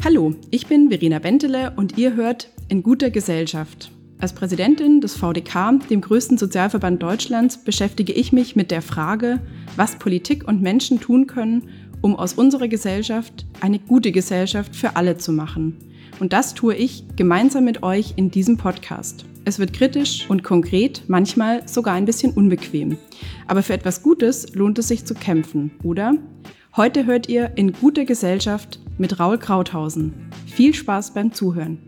Hallo, ich bin Verena Bentele und ihr hört In guter Gesellschaft. Als Präsidentin des VDK, dem größten Sozialverband Deutschlands, beschäftige ich mich mit der Frage, was Politik und Menschen tun können, um aus unserer Gesellschaft eine gute Gesellschaft für alle zu machen. Und das tue ich gemeinsam mit euch in diesem Podcast. Es wird kritisch und konkret, manchmal sogar ein bisschen unbequem. Aber für etwas Gutes lohnt es sich zu kämpfen, oder? Heute hört ihr In guter Gesellschaft mit Raul Krauthausen. Viel Spaß beim Zuhören.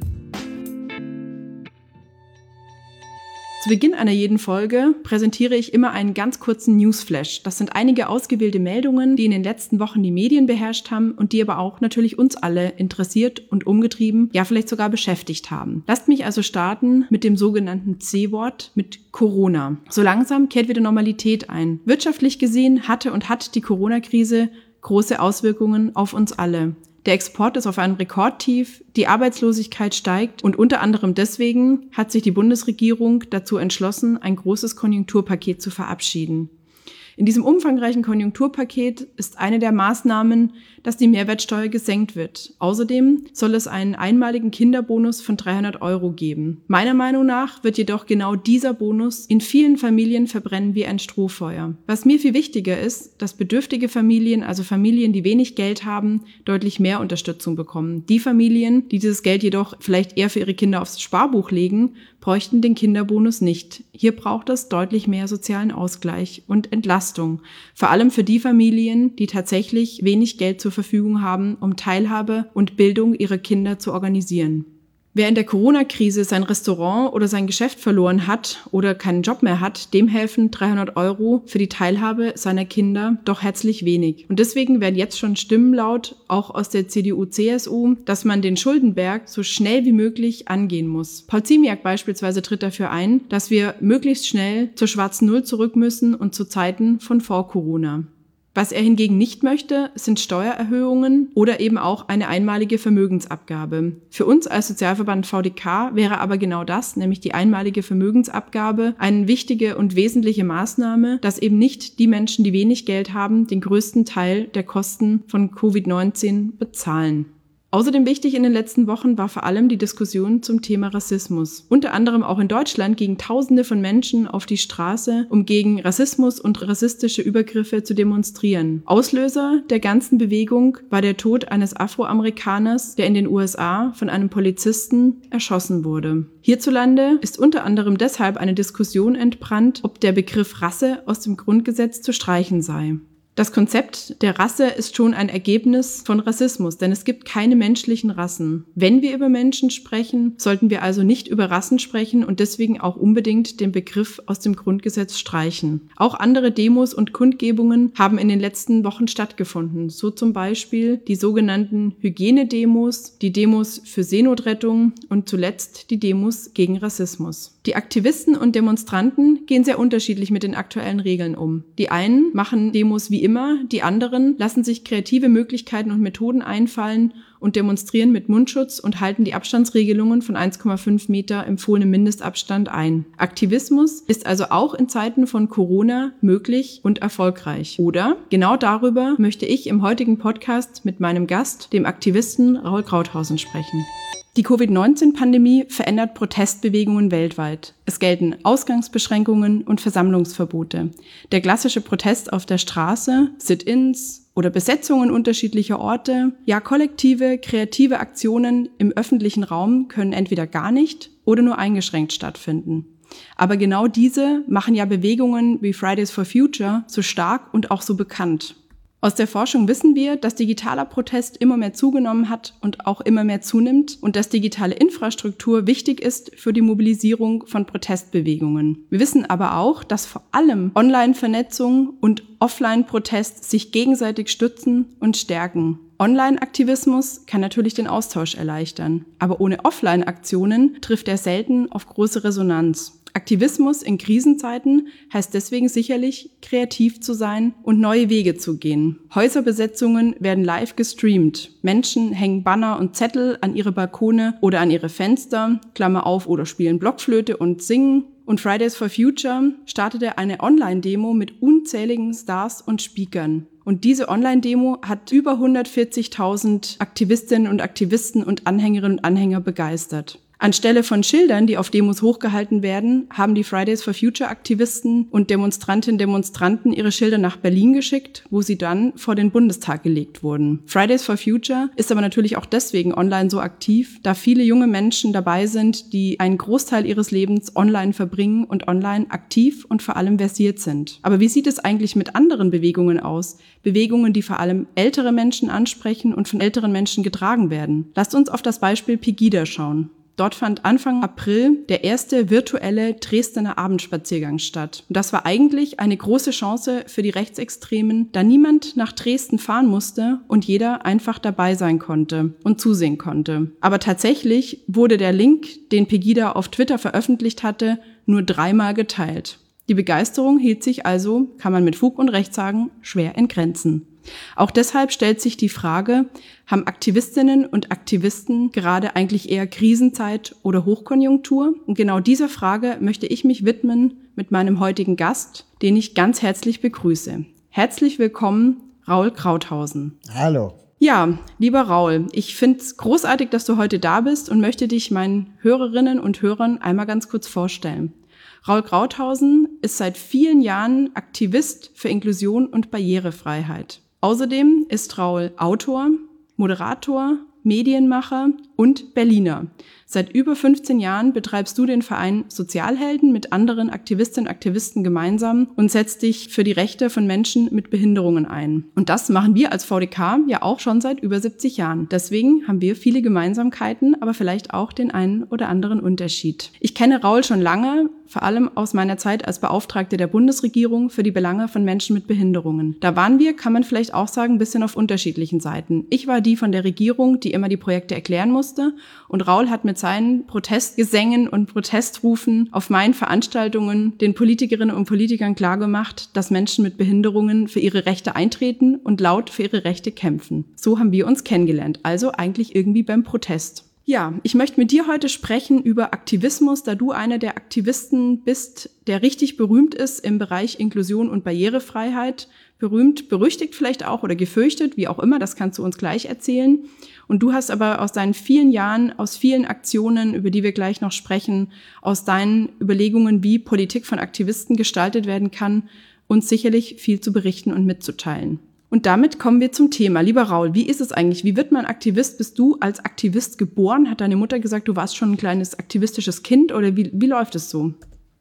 Zu Beginn einer jeden Folge präsentiere ich immer einen ganz kurzen Newsflash. Das sind einige ausgewählte Meldungen, die in den letzten Wochen die Medien beherrscht haben und die aber auch natürlich uns alle interessiert und umgetrieben, ja vielleicht sogar beschäftigt haben. Lasst mich also starten mit dem sogenannten C-Wort, mit Corona. So langsam kehrt wieder Normalität ein. Wirtschaftlich gesehen hatte und hat die Corona-Krise große Auswirkungen auf uns alle. Der Export ist auf einem Rekordtief, die Arbeitslosigkeit steigt und unter anderem deswegen hat sich die Bundesregierung dazu entschlossen, ein großes Konjunkturpaket zu verabschieden. In diesem umfangreichen Konjunkturpaket ist eine der Maßnahmen, dass die Mehrwertsteuer gesenkt wird. Außerdem soll es einen einmaligen Kinderbonus von 300 € geben. Meiner Meinung nach wird jedoch genau dieser Bonus in vielen Familien verbrennen wie ein Strohfeuer. Was mir viel wichtiger ist, dass bedürftige Familien, also Familien, die wenig Geld haben, deutlich mehr Unterstützung bekommen. Die Familien, die dieses Geld jedoch vielleicht eher für ihre Kinder aufs Sparbuch legen, bräuchten den Kinderbonus nicht. Hier braucht es deutlich mehr sozialen Ausgleich und Entlastung. Vor allem für die Familien, die tatsächlich wenig Geld zur Verfügung haben, um Teilhabe und Bildung ihrer Kinder zu organisieren. Wer in der Corona-Krise sein Restaurant oder sein Geschäft verloren hat oder keinen Job mehr hat, dem helfen 300 € für die Teilhabe seiner Kinder doch herzlich wenig. Und deswegen werden jetzt schon Stimmen laut, auch aus der CDU-CSU, dass man den Schuldenberg so schnell wie möglich angehen muss. Paul Ziemiak beispielsweise tritt dafür ein, dass wir möglichst schnell zur schwarzen Null zurück müssen und zu Zeiten von vor Corona. Was er hingegen nicht möchte, sind Steuererhöhungen oder eben auch eine einmalige Vermögensabgabe. Für uns als Sozialverband VDK wäre aber genau das, nämlich die einmalige Vermögensabgabe, eine wichtige und wesentliche Maßnahme, dass eben nicht die Menschen, die wenig Geld haben, den größten Teil der Kosten von Covid-19 bezahlen. Außerdem wichtig in den letzten Wochen war vor allem die Diskussion zum Thema Rassismus. Unter anderem auch in Deutschland gingen Tausende von Menschen auf die Straße, um gegen Rassismus und rassistische Übergriffe zu demonstrieren. Auslöser der ganzen Bewegung war der Tod eines Afroamerikaners, der in den USA von einem Polizisten erschossen wurde. Hierzulande ist unter anderem deshalb eine Diskussion entbrannt, ob der Begriff Rasse aus dem Grundgesetz zu streichen sei. Das Konzept der Rasse ist schon ein Ergebnis von Rassismus, denn es gibt keine menschlichen Rassen. Wenn wir über Menschen sprechen, sollten wir also nicht über Rassen sprechen und deswegen auch unbedingt den Begriff aus dem Grundgesetz streichen. Auch andere Demos und Kundgebungen haben in den letzten Wochen stattgefunden, so zum Beispiel die sogenannten Hygienedemos, die Demos für Seenotrettung und zuletzt die Demos gegen Rassismus. Die Aktivisten und Demonstranten gehen sehr unterschiedlich mit den aktuellen Regeln um. Die einen machen Demos wie immer, die anderen lassen sich kreative Möglichkeiten und Methoden einfallen und demonstrieren mit Mundschutz und halten die Abstandsregelungen von 1,5 Meter empfohlenem Mindestabstand ein. Aktivismus ist also auch in Zeiten von Corona möglich und erfolgreich. Oder genau darüber möchte ich im heutigen Podcast mit meinem Gast, dem Aktivisten Raul Krauthausen, sprechen. Die Covid-19-Pandemie verändert Protestbewegungen weltweit. Es gelten Ausgangsbeschränkungen und Versammlungsverbote. Der klassische Protest auf der Straße, Sit-ins oder Besetzungen unterschiedlicher Orte, ja kollektive, kreative Aktionen im öffentlichen Raum können entweder gar nicht oder nur eingeschränkt stattfinden. Aber genau diese machen ja Bewegungen wie Fridays for Future so stark und auch so bekannt. Aus der Forschung wissen wir, dass digitaler Protest immer mehr zugenommen hat und auch immer mehr zunimmt und dass digitale Infrastruktur wichtig ist für die Mobilisierung von Protestbewegungen. Wir wissen aber auch, dass vor allem Online-Vernetzung und Offline-Protest sich gegenseitig stützen und stärken. Online-Aktivismus kann natürlich den Austausch erleichtern, aber ohne Offline-Aktionen trifft er selten auf große Resonanz. Aktivismus in Krisenzeiten heißt deswegen sicherlich, kreativ zu sein und neue Wege zu gehen. Häuserbesetzungen werden live gestreamt. Menschen hängen Banner und Zettel an ihre Balkone oder an ihre Fenster, Klammer auf, oder spielen Blockflöte und singen. Und Fridays for Future startete eine Online-Demo mit unzähligen Stars und Speakern. Und diese Online-Demo hat über 140.000 Aktivistinnen und Aktivisten und Anhängerinnen und Anhänger begeistert. Anstelle von Schildern, die auf Demos hochgehalten werden, haben die Fridays for Future Aktivisten und Demonstrantinnen und Demonstranten ihre Schilder nach Berlin geschickt, wo sie dann vor den Bundestag gelegt wurden. Fridays for Future ist aber natürlich auch deswegen online so aktiv, da viele junge Menschen dabei sind, die einen Großteil ihres Lebens online verbringen und online aktiv und vor allem versiert sind. Aber wie sieht es eigentlich mit anderen Bewegungen aus? Bewegungen, die vor allem ältere Menschen ansprechen und von älteren Menschen getragen werden. Lasst uns auf das Beispiel Pegida schauen. Dort fand Anfang April der erste virtuelle Dresdner Abendspaziergang statt. Und das war eigentlich eine große Chance für die Rechtsextremen, da niemand nach Dresden fahren musste und jeder einfach dabei sein konnte und zusehen konnte. Aber tatsächlich wurde der Link, den Pegida auf Twitter veröffentlicht hatte, nur 3-mal geteilt. Die Begeisterung hielt sich also, kann man mit Fug und Recht sagen, schwer in Grenzen. Auch deshalb stellt sich die Frage, haben Aktivistinnen und Aktivisten gerade eigentlich eher Krisenzeit oder Hochkonjunktur? Und genau dieser Frage möchte ich mich widmen mit meinem heutigen Gast, den ich ganz herzlich begrüße. Herzlich willkommen, Raul Krauthausen. Hallo. Ja, lieber Raul, ich finde es großartig, dass du heute da bist und möchte dich meinen Hörerinnen und Hörern einmal ganz kurz vorstellen. Raul Krauthausen ist seit vielen Jahren Aktivist für Inklusion und Barrierefreiheit. Außerdem ist Raul Autor, Moderator, Medienmacher und Berliner. Seit über 15 Jahren betreibst du den Verein Sozialhelden mit anderen Aktivistinnen und Aktivisten gemeinsam und setzt dich für die Rechte von Menschen mit Behinderungen ein. Und das machen wir als VDK ja auch schon seit über 70 Jahren. Deswegen haben wir viele Gemeinsamkeiten, aber vielleicht auch den einen oder anderen Unterschied. Ich kenne Raul schon lange, vor allem aus meiner Zeit als Beauftragte der Bundesregierung für die Belange von Menschen mit Behinderungen. Da waren wir, kann man vielleicht auch sagen, ein bisschen auf unterschiedlichen Seiten. Ich war die von der Regierung, die immer die Projekte erklären musste, und Raul hat mit seinen Protestgesängen und Protestrufen auf meinen Veranstaltungen den Politikerinnen und Politikern klargemacht, dass Menschen mit Behinderungen für ihre Rechte eintreten und laut für ihre Rechte kämpfen. So haben wir uns kennengelernt, also eigentlich irgendwie beim Protest. Ja, ich möchte mit dir heute sprechen über Aktivismus, da du einer der Aktivisten bist, der richtig berühmt ist im Bereich Inklusion und Barrierefreiheit. Berühmt, berüchtigt vielleicht auch oder gefürchtet, wie auch immer, das kannst du uns gleich erzählen. Und du hast aber aus deinen vielen Jahren, aus vielen Aktionen, über die wir gleich noch sprechen, aus deinen Überlegungen, wie Politik von Aktivisten gestaltet werden kann, uns sicherlich viel zu berichten und mitzuteilen. Und damit kommen wir zum Thema. Lieber Raul, wie ist es eigentlich? Wie wird man Aktivist? Bist du als Aktivist geboren? Hat deine Mutter gesagt, du warst schon ein kleines aktivistisches Kind oder wie läuft es so?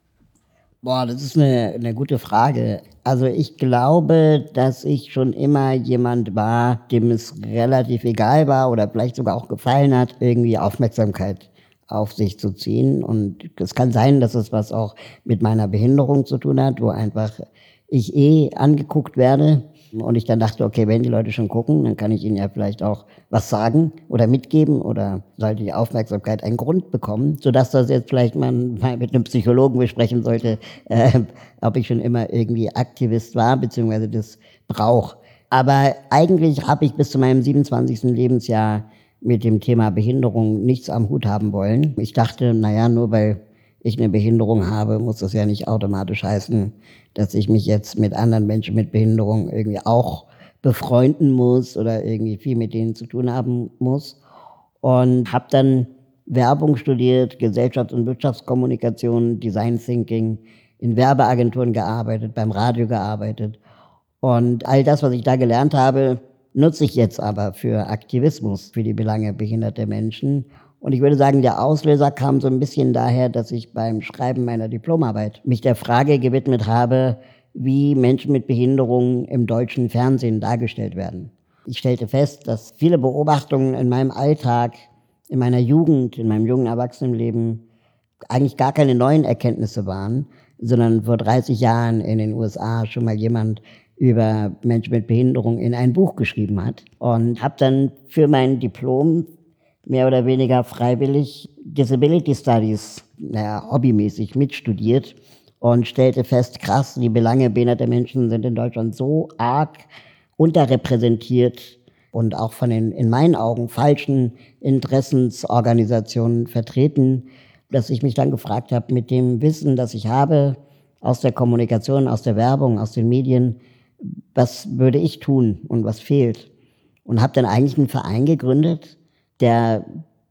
Boah, das ist eine gute Frage. Also ich glaube, dass ich schon immer jemand war, dem es relativ egal war oder vielleicht sogar auch gefallen hat, irgendwie Aufmerksamkeit auf sich zu ziehen. Und es kann sein, dass es was auch mit meiner Behinderung zu tun hat, wo einfach ich angeguckt werde. Und ich dann dachte, okay, wenn die Leute schon gucken, dann kann ich ihnen ja vielleicht auch was sagen oder mitgeben oder sollte die Aufmerksamkeit einen Grund bekommen, sodass das jetzt vielleicht man mal mit einem Psychologen besprechen sollte, ob ich schon immer irgendwie Aktivist war, beziehungsweise das brauche. Aber eigentlich habe ich bis zu meinem 27. Lebensjahr mit dem Thema Behinderung nichts am Hut haben wollen. Ich dachte, nur weil ich eine Behinderung habe, muss das ja nicht automatisch heißen, dass ich mich jetzt mit anderen Menschen mit Behinderung irgendwie auch befreunden muss oder irgendwie viel mit denen zu tun haben muss. Und habe dann Werbung studiert, Gesellschafts- und Wirtschaftskommunikation, Design Thinking, in Werbeagenturen gearbeitet, beim Radio gearbeitet. Und all das, was ich da gelernt habe, nutze ich jetzt aber für Aktivismus, für die Belange behinderter Menschen. Und ich würde sagen, der Auslöser kam so ein bisschen daher, dass ich beim Schreiben meiner Diplomarbeit mich der Frage gewidmet habe, wie Menschen mit Behinderungen im deutschen Fernsehen dargestellt werden. Ich stellte fest, dass viele Beobachtungen in meinem Alltag, in meiner Jugend, in meinem jungen Erwachsenenleben eigentlich gar keine neuen Erkenntnisse waren, sondern vor 30 Jahren in den USA schon mal jemand über Menschen mit Behinderung in ein Buch geschrieben hat. Und habe dann für mein Diplom mehr oder weniger freiwillig Disability Studies, hobbymäßig mitstudiert und stellte fest, krass, die Belange behinderter Menschen sind in Deutschland so arg unterrepräsentiert und auch von den, in meinen Augen, falschen Interessensorganisationen vertreten, dass ich mich dann gefragt habe, mit dem Wissen, das ich habe aus der Kommunikation, aus der Werbung, aus den Medien, was würde ich tun und was fehlt. Und habe dann eigentlich einen Verein gegründet, der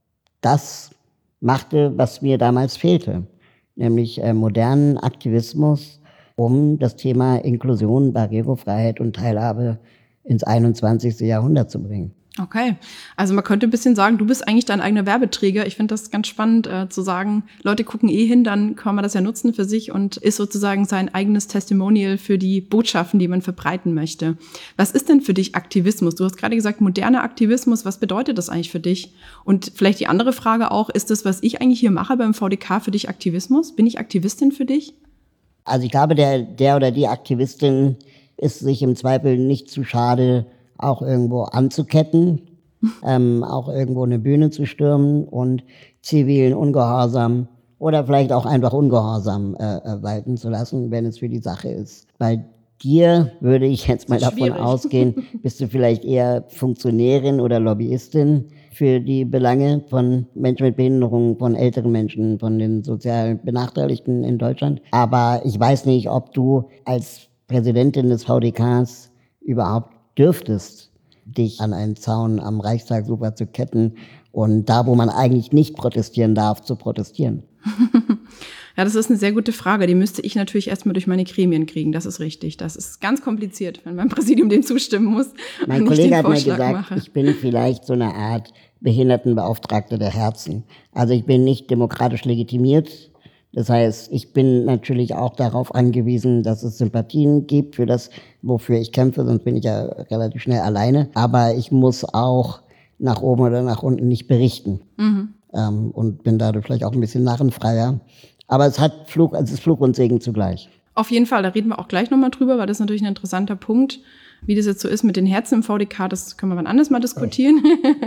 das machte, was mir damals fehlte, nämlich modernen Aktivismus, um das Thema Inklusion, Barrierefreiheit und Teilhabe ins 21. Jahrhundert zu bringen. Okay, also man könnte ein bisschen sagen, du bist eigentlich dein eigener Werbeträger. Ich finde das ganz spannend zu sagen, Leute gucken hin, dann kann man das ja nutzen für sich und ist sozusagen sein eigenes Testimonial für die Botschaften, die man verbreiten möchte. Was ist denn für dich Aktivismus? Du hast gerade gesagt, moderner Aktivismus, was bedeutet das eigentlich für dich? Und vielleicht die andere Frage auch, ist das, was ich eigentlich hier mache beim VDK, für dich Aktivismus? Bin ich Aktivistin für dich? Also ich glaube, der oder die Aktivistin ist sich im Zweifel nicht zu schade, auch irgendwo anzuketten, auch irgendwo eine Bühne zu stürmen und zivilen Ungehorsam oder vielleicht auch einfach Ungehorsam walten zu lassen, wenn es für die Sache ist. Bei dir würde ich jetzt mal davon ausgehen, bist du vielleicht eher Funktionärin oder Lobbyistin für die Belange von Menschen mit Behinderung, von älteren Menschen, von den sozial Benachteiligten in Deutschland. Aber ich weiß nicht, ob du als Präsidentin des VDKs überhaupt dürftest, dich an einen Zaun am Reichstagsufer zu ketten und da, wo man eigentlich nicht protestieren darf, zu protestieren. Ja, das ist eine sehr gute Frage. Die müsste ich natürlich erstmal durch meine Gremien kriegen. Das ist richtig. Das ist ganz kompliziert, wenn mein Präsidium dem zustimmen muss. Mein Kollege hat mir gesagt, ich bin vielleicht so eine Art Behindertenbeauftragte der Herzen. Also ich bin nicht demokratisch legitimiert. Das heißt, ich bin natürlich auch darauf angewiesen, dass es Sympathien gibt für das, wofür ich kämpfe, sonst bin ich ja relativ schnell alleine. Aber ich muss auch nach oben oder nach unten nicht berichten. Und bin dadurch vielleicht auch ein bisschen narrenfreier. Aber es ist Fluch und Segen zugleich. Auf jeden Fall, da reden wir auch gleich nochmal drüber, weil das ist natürlich ein interessanter Punkt. Wie das jetzt so ist mit den Herzen im VDK, das können wir wann anders mal diskutieren.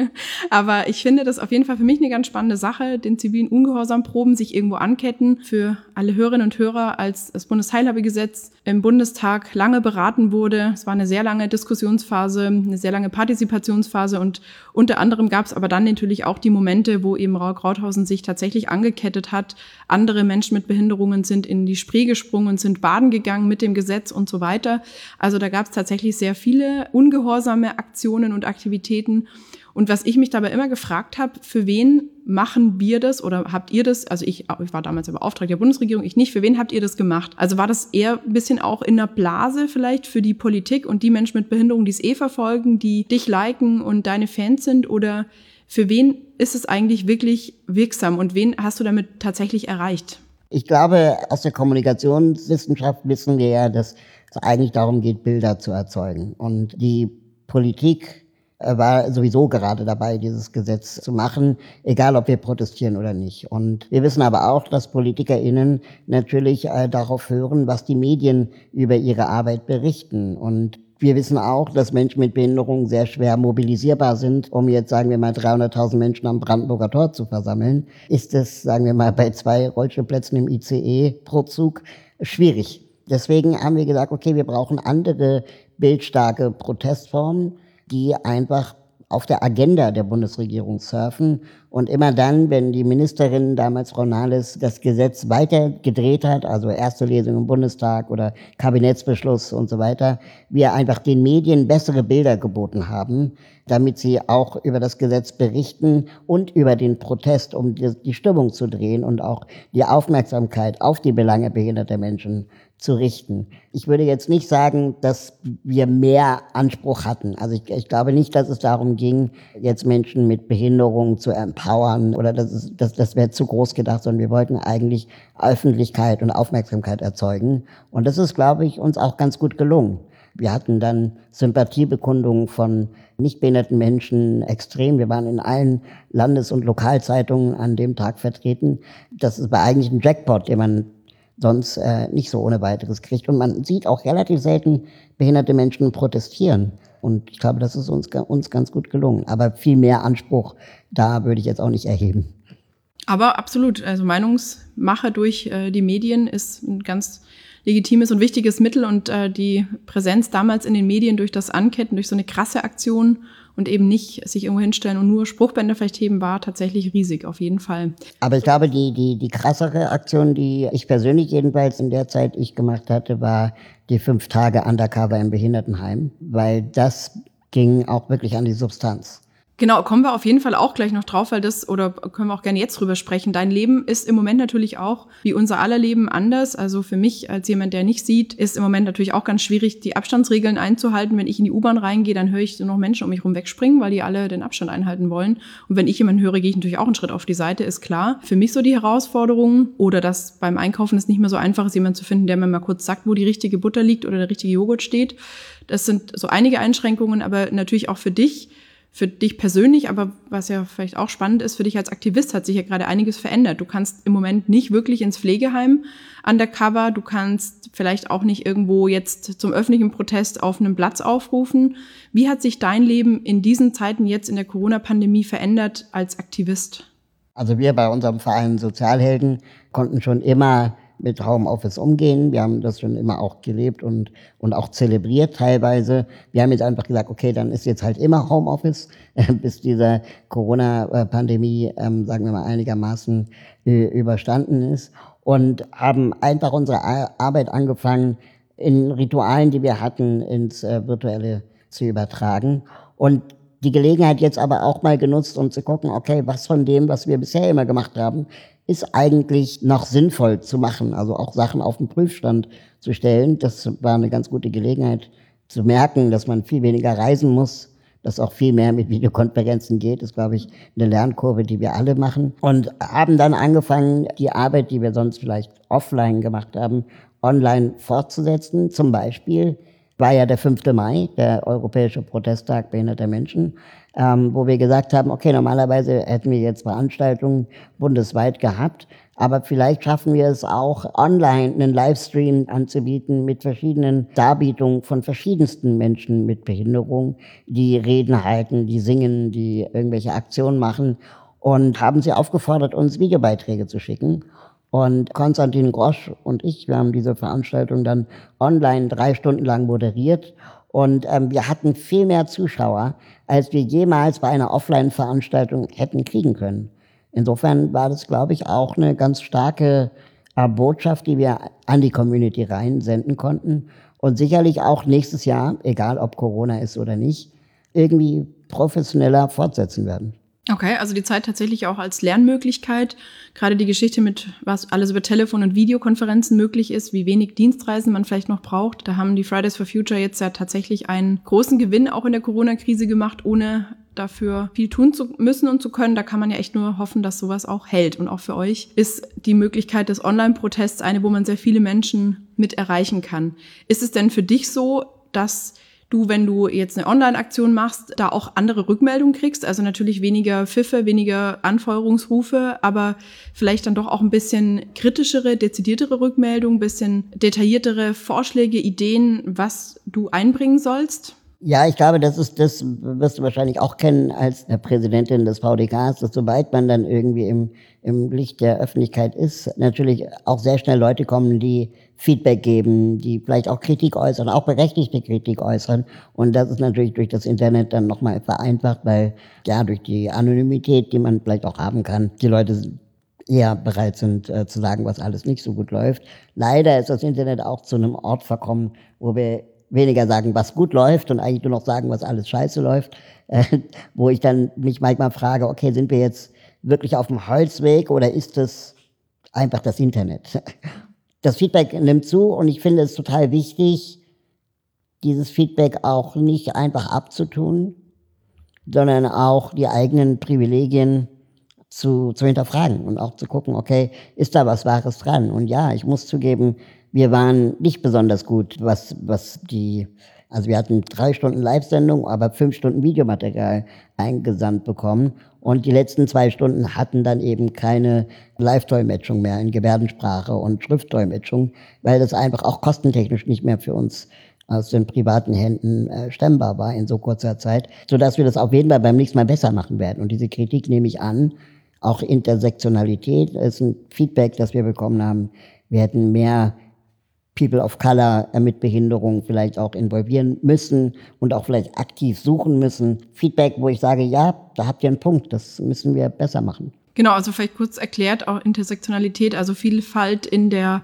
Aber ich finde das auf jeden Fall für mich eine ganz spannende Sache, den zivilen Ungehorsam-Proben sich irgendwo anketten. Für alle Hörerinnen und Hörer, als das Bundesteilhabegesetz im Bundestag lange beraten wurde. Es war eine sehr lange Diskussionsphase, eine sehr lange Partizipationsphase und unter anderem gab es aber dann natürlich auch die Momente, wo eben Raul Krauthausen sich tatsächlich angekettet hat. Andere Menschen mit Behinderungen sind in die Spree gesprungen und sind baden gegangen mit dem Gesetz und so weiter. Also da gab es tatsächlich sehr viele ungehorsame Aktionen und Aktivitäten. Und was ich mich dabei immer gefragt habe, für wen machen wir das oder habt ihr das? Also ich war damals der Beauftragte der Bundesregierung, ich nicht. Für wen habt ihr das gemacht? Also war das eher ein bisschen auch in der Blase vielleicht für die Politik und die Menschen mit Behinderung, die es verfolgen, die dich liken und deine Fans sind? Oder für wen ist es eigentlich wirklich wirksam und wen hast du damit tatsächlich erreicht? Ich glaube, aus der Kommunikationswissenschaft wissen wir ja, dass es eigentlich darum geht, Bilder zu erzeugen. Und die Politik war sowieso gerade dabei, dieses Gesetz zu machen, egal ob wir protestieren oder nicht. Und wir wissen aber auch, dass PolitikerInnen natürlich darauf hören, was die Medien über ihre Arbeit berichten. Und wir wissen auch, dass Menschen mit Behinderung sehr schwer mobilisierbar sind, um jetzt, sagen wir mal, 300.000 Menschen am Brandenburger Tor zu versammeln. Ist es, sagen wir mal, bei 2 Rollstuhlplätzen im ICE pro Zug schwierig. Deswegen haben wir gesagt, okay, wir brauchen andere bildstarke Protestformen, die einfach auf der Agenda der Bundesregierung surfen. Und immer dann, wenn die Ministerin, damals Frau Nahles, das Gesetz weitergedreht hat, also erste Lesung im Bundestag oder Kabinettsbeschluss und so weiter, wir einfach den Medien bessere Bilder geboten haben, damit sie auch über das Gesetz berichten und über den Protest, um die Stimmung zu drehen und auch die Aufmerksamkeit auf die Belange behinderter Menschen zu richten. Ich würde jetzt nicht sagen, dass wir mehr Anspruch hatten. Also ich glaube nicht, dass es darum ging, jetzt Menschen mit Behinderung zu empowern oder das wäre zu groß gedacht, sondern wir wollten eigentlich Öffentlichkeit und Aufmerksamkeit erzeugen. Und das ist, glaube ich, uns auch ganz gut gelungen. Wir hatten dann Sympathiebekundungen von nicht behinderten Menschen extrem. Wir waren in allen Landes- und Lokalzeitungen an dem Tag vertreten. Das war eigentlich ein Jackpot, den man sonst nicht so ohne weiteres kriegt. Und man sieht auch relativ selten behinderte Menschen protestieren. Und ich glaube, das ist uns ganz gut gelungen. Aber viel mehr Anspruch, da würde ich jetzt auch nicht erheben. Aber absolut, also Meinungsmache durch die Medien ist ein ganz legitimes und wichtiges Mittel. Und die Präsenz damals in den Medien durch das Anketten, durch so eine krasse Aktion und eben nicht sich irgendwo hinstellen und nur Spruchbänder vielleicht heben, war tatsächlich riesig, auf jeden Fall. Aber ich glaube, die krassere Aktion, die ich persönlich jedenfalls in der Zeit ich gemacht hatte, war die 5 Tage Undercover im Behindertenheim, weil das ging auch wirklich an die Substanz. Genau, kommen wir auf jeden Fall auch gleich noch drauf, weil oder können wir auch gerne jetzt drüber sprechen. Dein Leben ist im Moment natürlich auch, wie unser aller Leben, anders. Also für mich als jemand, der nicht sieht, ist im Moment natürlich auch ganz schwierig, die Abstandsregeln einzuhalten. Wenn ich in die U-Bahn reingehe, dann höre ich nur noch Menschen um mich rum wegspringen, weil die alle den Abstand einhalten wollen. Und wenn ich jemanden höre, gehe ich natürlich auch einen Schritt auf die Seite, ist klar. Für mich so die Herausforderung oder dass beim Einkaufen es nicht mehr so einfach ist, jemanden zu finden, der mir mal kurz sagt, wo die richtige Butter liegt oder der richtige Joghurt steht. Das sind so einige Einschränkungen, aber natürlich auch für dich persönlich, aber was ja vielleicht auch spannend ist, für dich als Aktivist hat sich ja gerade einiges verändert. Du kannst im Moment nicht wirklich ins Pflegeheim undercover, du kannst vielleicht auch nicht irgendwo jetzt zum öffentlichen Protest auf einem Platz aufrufen. Wie hat sich dein Leben in diesen Zeiten jetzt in der Corona-Pandemie verändert als Aktivist? Also wir bei unserem Verein Sozialhelden konnten schon immer mit Homeoffice umgehen. Wir haben das schon immer auch gelebt und auch zelebriert teilweise. Wir haben jetzt einfach gesagt, okay, dann ist jetzt halt immer Homeoffice, bis diese Corona-Pandemie, sagen wir mal, einigermaßen überstanden ist. Und haben einfach unsere Arbeit angefangen, in Ritualen, die wir hatten, ins Virtuelle zu übertragen. Und die Gelegenheit jetzt aber auch mal genutzt, um zu gucken, okay, was von dem, was wir bisher immer gemacht haben, ist eigentlich noch sinnvoll zu machen, also auch Sachen auf den Prüfstand zu stellen. Das war eine ganz gute Gelegenheit zu merken, dass man viel weniger reisen muss, dass auch viel mehr mit Videokonferenzen geht. Das ist, glaube ich, eine Lernkurve, die wir alle machen. Und haben dann angefangen, die Arbeit, die wir sonst vielleicht offline gemacht haben, online fortzusetzen. Zum Beispiel war ja der 5. Mai, der Europäische Protesttag behinderter Menschen, wo wir gesagt haben, okay, normalerweise hätten wir jetzt Veranstaltungen bundesweit gehabt, aber vielleicht schaffen wir es auch, online einen Livestream anzubieten mit verschiedenen Darbietungen von verschiedensten Menschen mit Behinderung, die Reden halten, die singen, die irgendwelche Aktionen machen, und haben sie aufgefordert, uns Videobeiträge zu schicken. Und Konstantin Grosch und ich, wir haben diese Veranstaltung dann online 3 Stunden lang moderiert. Und wir hatten viel mehr Zuschauer, als wir jemals bei einer Offline-Veranstaltung hätten kriegen können. Insofern war das, glaube ich, auch eine ganz starke Botschaft, die wir an die Community rein senden konnten. Und sicherlich auch nächstes Jahr, egal ob Corona ist oder nicht, irgendwie professioneller fortsetzen werden. Okay, also die Zeit tatsächlich auch als Lernmöglichkeit. Gerade die Geschichte mit, was alles über Telefon- und Videokonferenzen möglich ist, wie wenig Dienstreisen man vielleicht noch braucht. Da haben die Fridays for Future jetzt ja tatsächlich einen großen Gewinn auch in der Corona-Krise gemacht, ohne dafür viel tun zu müssen und zu können. Da kann man ja echt nur hoffen, dass sowas auch hält. Und auch für euch ist die Möglichkeit des Online-Protests eine, wo man sehr viele Menschen mit erreichen kann. Ist es denn für dich so, dass du, wenn du jetzt eine Online-Aktion machst, da auch andere Rückmeldungen kriegst? Also natürlich weniger Pfiffe, weniger Anfeuerungsrufe, aber vielleicht dann doch auch ein bisschen kritischere, dezidiertere Rückmeldungen, ein bisschen detailliertere Vorschläge, Ideen, was du einbringen sollst? Ja, ich glaube, das wirst du wahrscheinlich auch kennen als Präsidentin des VDKs, dass sobald man dann irgendwie im Licht der Öffentlichkeit ist, natürlich auch sehr schnell Leute kommen, die Feedback geben, die vielleicht auch Kritik äußern, auch berechtigte Kritik äußern. Und das ist natürlich durch das Internet dann nochmal vereinfacht, weil ja durch die Anonymität, die man vielleicht auch haben kann, die Leute eher bereit sind zu sagen, was alles nicht so gut läuft. Leider ist das Internet auch zu einem Ort verkommen, wo wir weniger sagen, was gut läuft, und eigentlich nur noch sagen, was alles scheiße läuft, wo ich dann mich manchmal frage, okay, sind wir jetzt wirklich auf dem Holzweg oder ist das einfach das Internet? Das Feedback nimmt zu, und ich finde es total wichtig, dieses Feedback auch nicht einfach abzutun, sondern auch die eigenen Privilegien zu hinterfragen und auch zu gucken, okay, ist da was Wahres dran? Und ja, ich muss zugeben, wir waren nicht besonders gut, also wir hatten 3 Stunden Live-Sendung, aber 5 Stunden Videomaterial eingesandt bekommen. Und die letzten 2 Stunden hatten dann eben keine Live-Dolmetschung mehr in Gebärdensprache und Schriftdolmetschung, weil das einfach auch kostentechnisch nicht mehr für uns aus den privaten Händen stemmbar war in so kurzer Zeit, sodass wir das auf jeden Fall beim nächsten Mal besser machen werden. Und diese Kritik nehme ich an. Auch Intersektionalität ist ein Feedback, das wir bekommen haben. Wir hätten mehr People of Color mit Behinderung vielleicht auch involvieren müssen und auch vielleicht aktiv suchen müssen. Feedback, wo ich sage, ja, da habt ihr einen Punkt, das müssen wir besser machen. Genau, also vielleicht kurz erklärt, auch Intersektionalität, also Vielfalt in der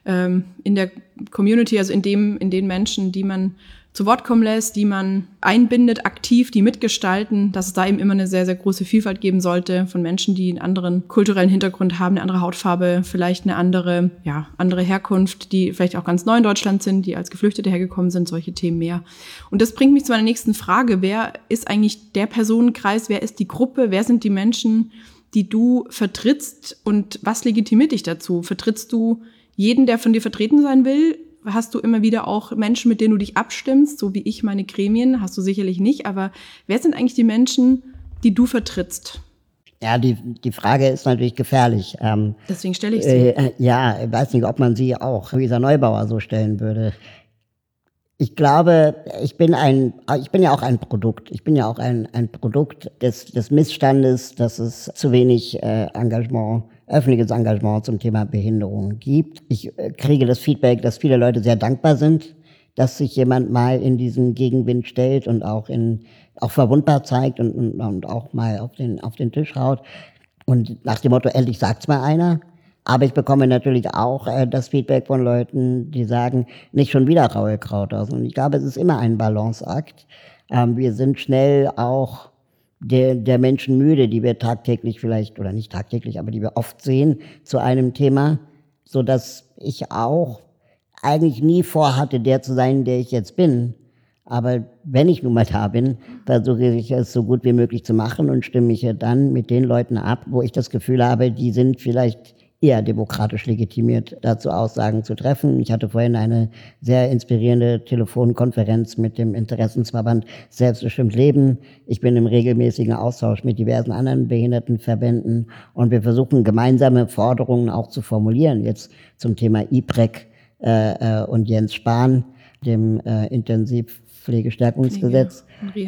Community, also in den Menschen, die man zu Wort kommen lässt, die man einbindet, aktiv, die mitgestalten, dass es da eben immer eine sehr, sehr große Vielfalt geben sollte von Menschen, die einen anderen kulturellen Hintergrund haben, eine andere Hautfarbe, vielleicht eine andere Herkunft, die vielleicht auch ganz neu in Deutschland sind, die als Geflüchtete hergekommen sind, solche Themen mehr. Und das bringt mich zu meiner nächsten Frage. Wer ist eigentlich der Personenkreis, wer ist die Gruppe, wer sind die Menschen, die du vertrittst und was legitimiert dich dazu? Vertrittst du jeden, der von dir vertreten sein will? Hast du immer wieder auch Menschen, mit denen du dich abstimmst, so wie ich meine Gremien? Hast du sicherlich nicht, aber wer sind eigentlich die Menschen, die du vertrittst? Ja, die Frage ist natürlich gefährlich. Deswegen stelle ich sie. Ja, ich weiß nicht, ob man sie auch Luisa Neubauer so stellen würde. Ich glaube, ich bin ja auch ein Produkt. Ich bin ja auch ein Produkt des Missstandes, dass es zu wenig öffentliches Engagement zum Thema Behinderung gibt. Ich kriege das Feedback, dass viele Leute sehr dankbar sind, dass sich jemand mal in diesen Gegenwind stellt und auch verwundbar zeigt und auch mal auf den Tisch haut. Und nach dem Motto, endlich sagt's mal einer. Aber ich bekomme natürlich auch das Feedback von Leuten, die sagen, nicht schon wieder raue Kraut aus. Und ich glaube, es ist immer ein Balanceakt. Wir sind schnell auch der Menschen müde, die wir tagtäglich vielleicht, oder nicht tagtäglich, aber die wir oft sehen zu einem Thema, so dass ich auch eigentlich nie vorhatte, der zu sein, der ich jetzt bin. Aber wenn ich nun mal da bin, versuche ich es so gut wie möglich zu machen und stimme mich dann mit den Leuten ab, wo ich das Gefühl habe, die sind vielleicht eher demokratisch legitimiert, dazu Aussagen zu treffen. Ich hatte vorhin eine sehr inspirierende Telefonkonferenz mit dem Interessensverband Selbstbestimmt Leben. Ich bin im regelmäßigen Austausch mit diversen anderen Behindertenverbänden und wir versuchen gemeinsame Forderungen auch zu formulieren, jetzt zum Thema IPREC und Jens Spahn, dem Intensivpflegestärkungsgesetz.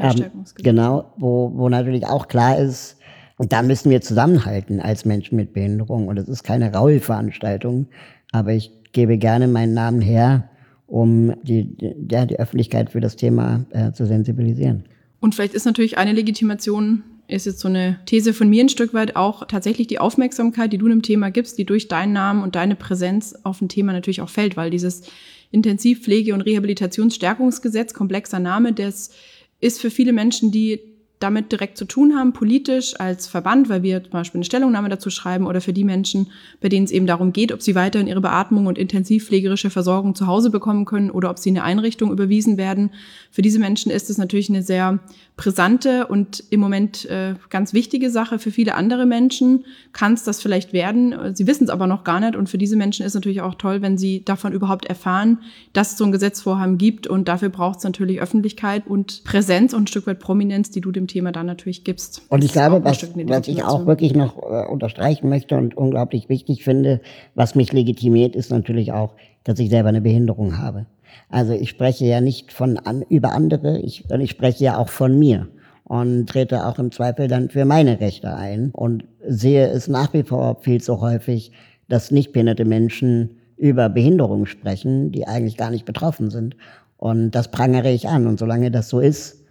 Genau, wo natürlich auch klar ist, und da müssen wir zusammenhalten als Menschen mit Behinderung. Und es ist keine Raul-Veranstaltung, aber ich gebe gerne meinen Namen her, um die Öffentlichkeit für das Thema zu sensibilisieren. Und vielleicht ist natürlich eine Legitimation, ist jetzt so eine These von mir ein Stück weit auch tatsächlich die Aufmerksamkeit, die du einem Thema gibst, die durch deinen Namen und deine Präsenz auf ein Thema natürlich auch fällt, weil dieses Intensivpflege- und Rehabilitationsstärkungsgesetz, komplexer Name, das ist für viele Menschen, die damit direkt zu tun haben, politisch als Verband, weil wir zum Beispiel eine Stellungnahme dazu schreiben, oder für die Menschen, bei denen es eben darum geht, ob sie weiterhin ihre Beatmung und intensivpflegerische Versorgung zu Hause bekommen können oder ob sie in eine Einrichtung überwiesen werden. Für diese Menschen ist es natürlich eine sehr brisante und im Moment ganz wichtige Sache. Für viele andere Menschen kann es das vielleicht werden. Sie wissen es aber noch gar nicht. Und für diese Menschen ist es natürlich auch toll, wenn sie davon überhaupt erfahren, dass es so ein Gesetzvorhaben gibt. Und dafür braucht es natürlich Öffentlichkeit und Präsenz und ein Stück weit Prominenz, die du dem Thema dann natürlich gibst. Und ich glaube, was ich auch wirklich noch unterstreichen möchte und unglaublich wichtig finde, was mich legitimiert, ist natürlich auch, dass ich selber eine Behinderung habe. Also ich spreche ja nicht über andere, ich spreche ja auch von mir und trete auch im Zweifel dann für meine Rechte ein und sehe es nach wie vor viel zu häufig, dass nicht behinderte Menschen über Behinderung sprechen, die eigentlich gar nicht betroffen sind. Und das prangere ich an. Und solange das so ist,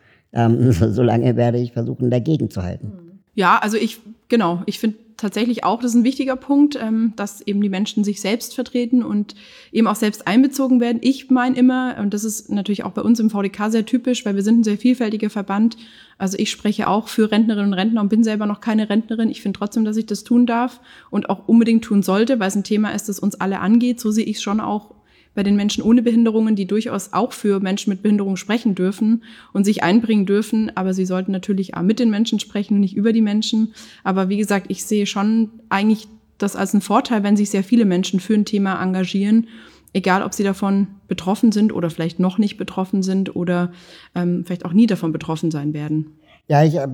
solange werde ich versuchen, dagegen zu halten. Ja, also ich finde tatsächlich auch, das ist ein wichtiger Punkt, dass eben die Menschen sich selbst vertreten und eben auch selbst einbezogen werden. Ich meine immer, und das ist natürlich auch bei uns im VDK sehr typisch, weil wir sind ein sehr vielfältiger Verband. Also ich spreche auch für Rentnerinnen und Rentner und bin selber noch keine Rentnerin. Ich finde trotzdem, dass ich das tun darf und auch unbedingt tun sollte, weil es ein Thema ist, das uns alle angeht. So sehe ich es schon auch bei den Menschen ohne Behinderungen, die durchaus auch für Menschen mit Behinderung sprechen dürfen und sich einbringen dürfen. Aber sie sollten natürlich auch mit den Menschen sprechen und nicht über die Menschen. Aber wie gesagt, ich sehe schon eigentlich das als einen Vorteil, wenn sich sehr viele Menschen für ein Thema engagieren, egal ob sie davon betroffen sind oder vielleicht noch nicht betroffen sind oder vielleicht auch nie davon betroffen sein werden. Ja, ich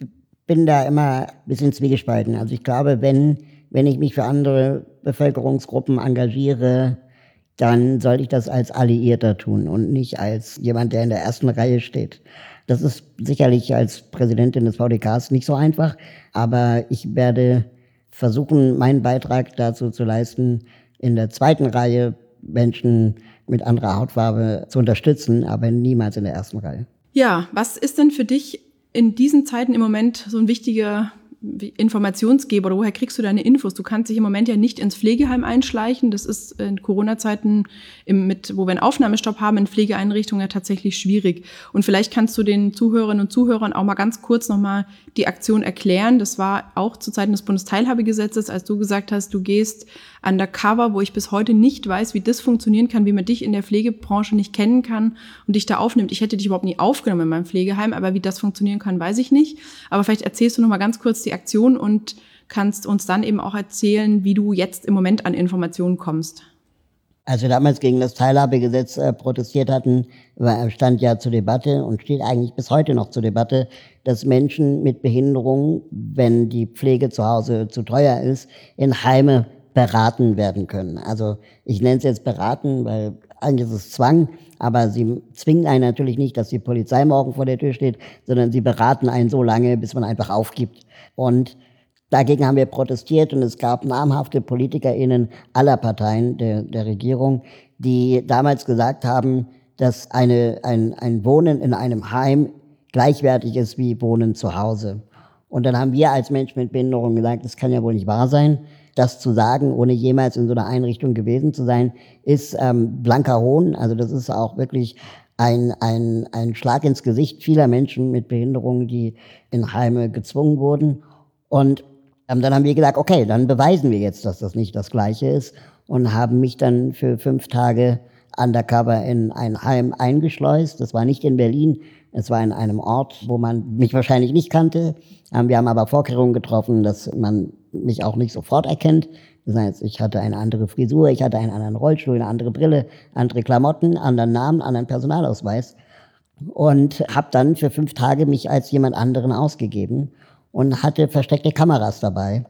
bin da immer ein bisschen zwiegespalten. Also ich glaube, wenn ich mich für andere Bevölkerungsgruppen engagiere, dann sollte ich das als Alliierter tun und nicht als jemand, der in der ersten Reihe steht. Das ist sicherlich als Präsidentin des VDKs nicht so einfach, aber ich werde versuchen, meinen Beitrag dazu zu leisten, in der zweiten Reihe Menschen mit anderer Hautfarbe zu unterstützen, aber niemals in der ersten Reihe. Ja, was ist denn für dich in diesen Zeiten im Moment so ein wichtiger Informationsgeber oder woher kriegst du deine Infos? Du kannst dich im Moment ja nicht ins Pflegeheim einschleichen. Das ist in Corona-Zeiten, wo wir einen Aufnahmestopp haben, in Pflegeeinrichtungen ja tatsächlich schwierig. Und vielleicht kannst du den Zuhörerinnen und Zuhörern auch mal ganz kurz nochmal die Aktion erklären. Das war auch zu Zeiten des Bundesteilhabegesetzes, als du gesagt hast, du gehst undercover, wo ich bis heute nicht weiß, wie das funktionieren kann, wie man dich in der Pflegebranche nicht kennen kann und dich da aufnimmt. Ich hätte dich überhaupt nie aufgenommen in meinem Pflegeheim, aber wie das funktionieren kann, weiß ich nicht. Aber vielleicht erzählst du noch mal ganz kurz die Aktion und kannst uns dann eben auch erzählen, wie du jetzt im Moment an Informationen kommst. Als wir damals gegen das Teilhabegesetz protestiert hatten, stand ja zur Debatte und steht eigentlich bis heute noch zur Debatte, dass Menschen mit Behinderungen, wenn die Pflege zu Hause zu teuer ist, in Heime beraten werden können. Also ich nenne es jetzt beraten, weil eigentlich ist es Zwang, aber sie zwingen einen natürlich nicht, dass die Polizei morgen vor der Tür steht, sondern sie beraten einen so lange, bis man einfach aufgibt. Und dagegen haben wir protestiert und es gab namhafte PolitikerInnen aller Parteien der Regierung, die damals gesagt haben, dass ein Wohnen in einem Heim gleichwertig ist wie Wohnen zu Hause. Und dann haben wir als Menschen mit Behinderung gesagt, das kann ja wohl nicht wahr sein. Das zu sagen, ohne jemals in so einer Einrichtung gewesen zu sein, ist blanker Hohn. Also das ist auch wirklich ein Schlag ins Gesicht vieler Menschen mit Behinderungen, die in Heime gezwungen wurden. Und dann haben wir gesagt, okay, dann beweisen wir jetzt, dass das nicht das Gleiche ist und haben mich dann für 5 Tage undercover in ein Heim eingeschleust. Das war nicht in Berlin, es war in einem Ort, wo man mich wahrscheinlich nicht kannte. Wir haben aber Vorkehrungen getroffen, dass man mich auch nicht sofort erkennt. Das heißt, ich hatte eine andere Frisur, ich hatte einen anderen Rollstuhl, eine andere Brille, andere Klamotten, anderen Namen, anderen Personalausweis und habe dann für 5 Tage mich als jemand anderen ausgegeben und hatte versteckte Kameras dabei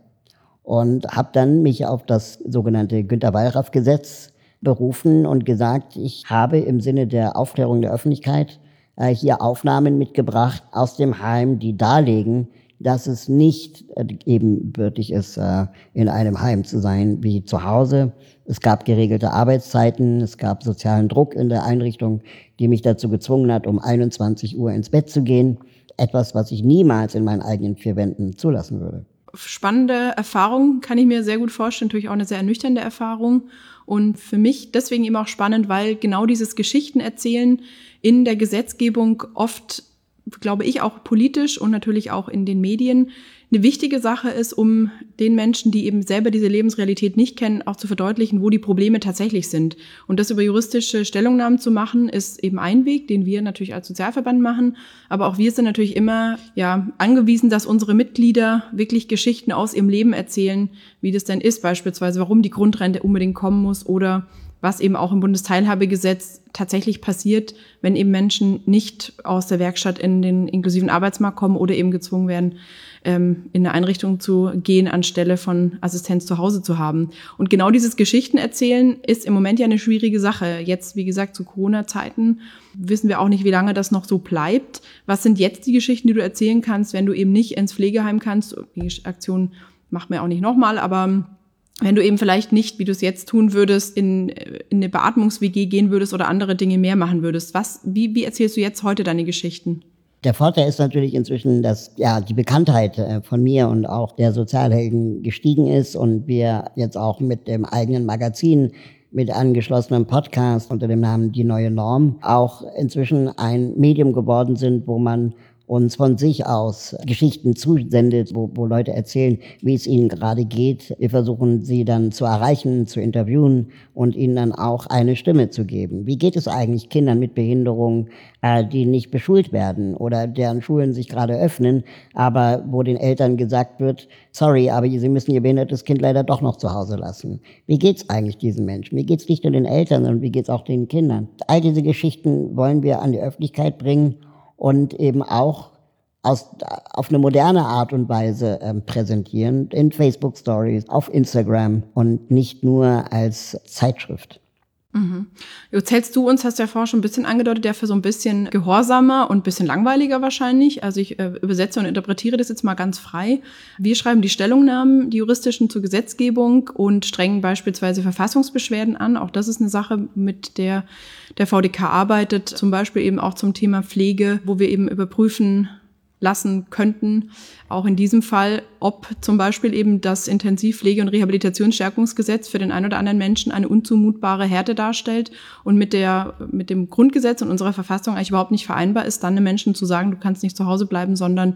und habe dann mich auf das sogenannte Günter-Wallraff-Gesetz berufen und gesagt, ich habe im Sinne der Aufklärung der Öffentlichkeit hier Aufnahmen mitgebracht aus dem Heim, die darlegen, dass es nicht ebenbürtig ist, in einem Heim zu sein wie zu Hause. Es gab geregelte Arbeitszeiten, es gab sozialen Druck in der Einrichtung, die mich dazu gezwungen hat, um 21 Uhr ins Bett zu gehen. Etwas, was ich niemals in meinen eigenen 4 Wänden zulassen würde. Spannende Erfahrung, kann ich mir sehr gut vorstellen, natürlich auch eine sehr ernüchternde Erfahrung und für mich deswegen eben auch spannend, weil genau dieses Geschichtenerzählen in der Gesetzgebung oft, glaube ich, auch politisch und natürlich auch in den Medien eine wichtige Sache ist, um den Menschen, die eben selber diese Lebensrealität nicht kennen, auch zu verdeutlichen, wo die Probleme tatsächlich sind. Und das über juristische Stellungnahmen zu machen, ist eben ein Weg, den wir natürlich als Sozialverband machen. Aber auch wir sind natürlich immer angewiesen, dass unsere Mitglieder wirklich Geschichten aus ihrem Leben erzählen, wie das denn ist, beispielsweise, warum die Grundrente unbedingt kommen muss oder was eben auch im Bundesteilhabegesetz tatsächlich passiert, wenn eben Menschen nicht aus der Werkstatt in den inklusiven Arbeitsmarkt kommen oder eben gezwungen werden, in eine Einrichtung zu gehen, anstelle von Assistenz zu Hause zu haben. Und genau dieses Geschichtenerzählen ist im Moment ja eine schwierige Sache. Jetzt, wie gesagt, zu Corona-Zeiten wissen wir auch nicht, wie lange das noch so bleibt. Was sind jetzt die Geschichten, die du erzählen kannst, wenn du eben nicht ins Pflegeheim kannst? Die Aktion machen wir auch nicht nochmal, aber wenn du eben vielleicht nicht, wie du es jetzt tun würdest, in eine Beatmungs-WG gehen würdest oder andere Dinge mehr machen würdest. Wie erzählst du jetzt heute deine Geschichten? Der Vorteil ist natürlich inzwischen, dass die Bekanntheit von mir und auch der Sozialhelden gestiegen ist und wir jetzt auch mit dem eigenen Magazin, mit angeschlossenem Podcast unter dem Namen Die Neue Norm auch inzwischen ein Medium geworden sind, wo man uns von sich aus Geschichten zusendet, wo Leute erzählen, wie es ihnen gerade geht. Wir versuchen, sie dann zu erreichen, zu interviewen und ihnen dann auch eine Stimme zu geben. Wie geht es eigentlich Kindern mit Behinderung, die nicht beschult werden oder deren Schulen sich gerade öffnen, aber wo den Eltern gesagt wird, sorry, aber sie müssen ihr behindertes Kind leider doch noch zu Hause lassen. Wie geht's eigentlich diesen Menschen? Wie geht's nicht nur den Eltern, sondern wie geht's auch den Kindern? All diese Geschichten wollen wir an die Öffentlichkeit bringen und eben auch auf eine moderne Art und Weise präsentieren, in Facebook-Stories, auf Instagram und nicht nur als Zeitschrift. Mhm. Jetzt hältst du uns, hast du ja vorher schon ein bisschen angedeutet, ja für so ein bisschen gehorsamer und ein bisschen langweiliger wahrscheinlich. Also ich übersetze und interpretiere das jetzt mal ganz frei. Wir schreiben die Stellungnahmen, die juristischen zur Gesetzgebung und strengen beispielsweise Verfassungsbeschwerden an. Auch das ist eine Sache, mit der der VDK arbeitet. Zum Beispiel eben auch zum Thema Pflege, wo wir eben überprüfen lassen könnten, auch in diesem Fall, ob zum Beispiel eben das Intensivpflege- und Rehabilitationsstärkungsgesetz für den einen oder anderen Menschen eine unzumutbare Härte darstellt und mit dem Grundgesetz und unserer Verfassung eigentlich überhaupt nicht vereinbar ist, dann den Menschen zu sagen, du kannst nicht zu Hause bleiben, sondern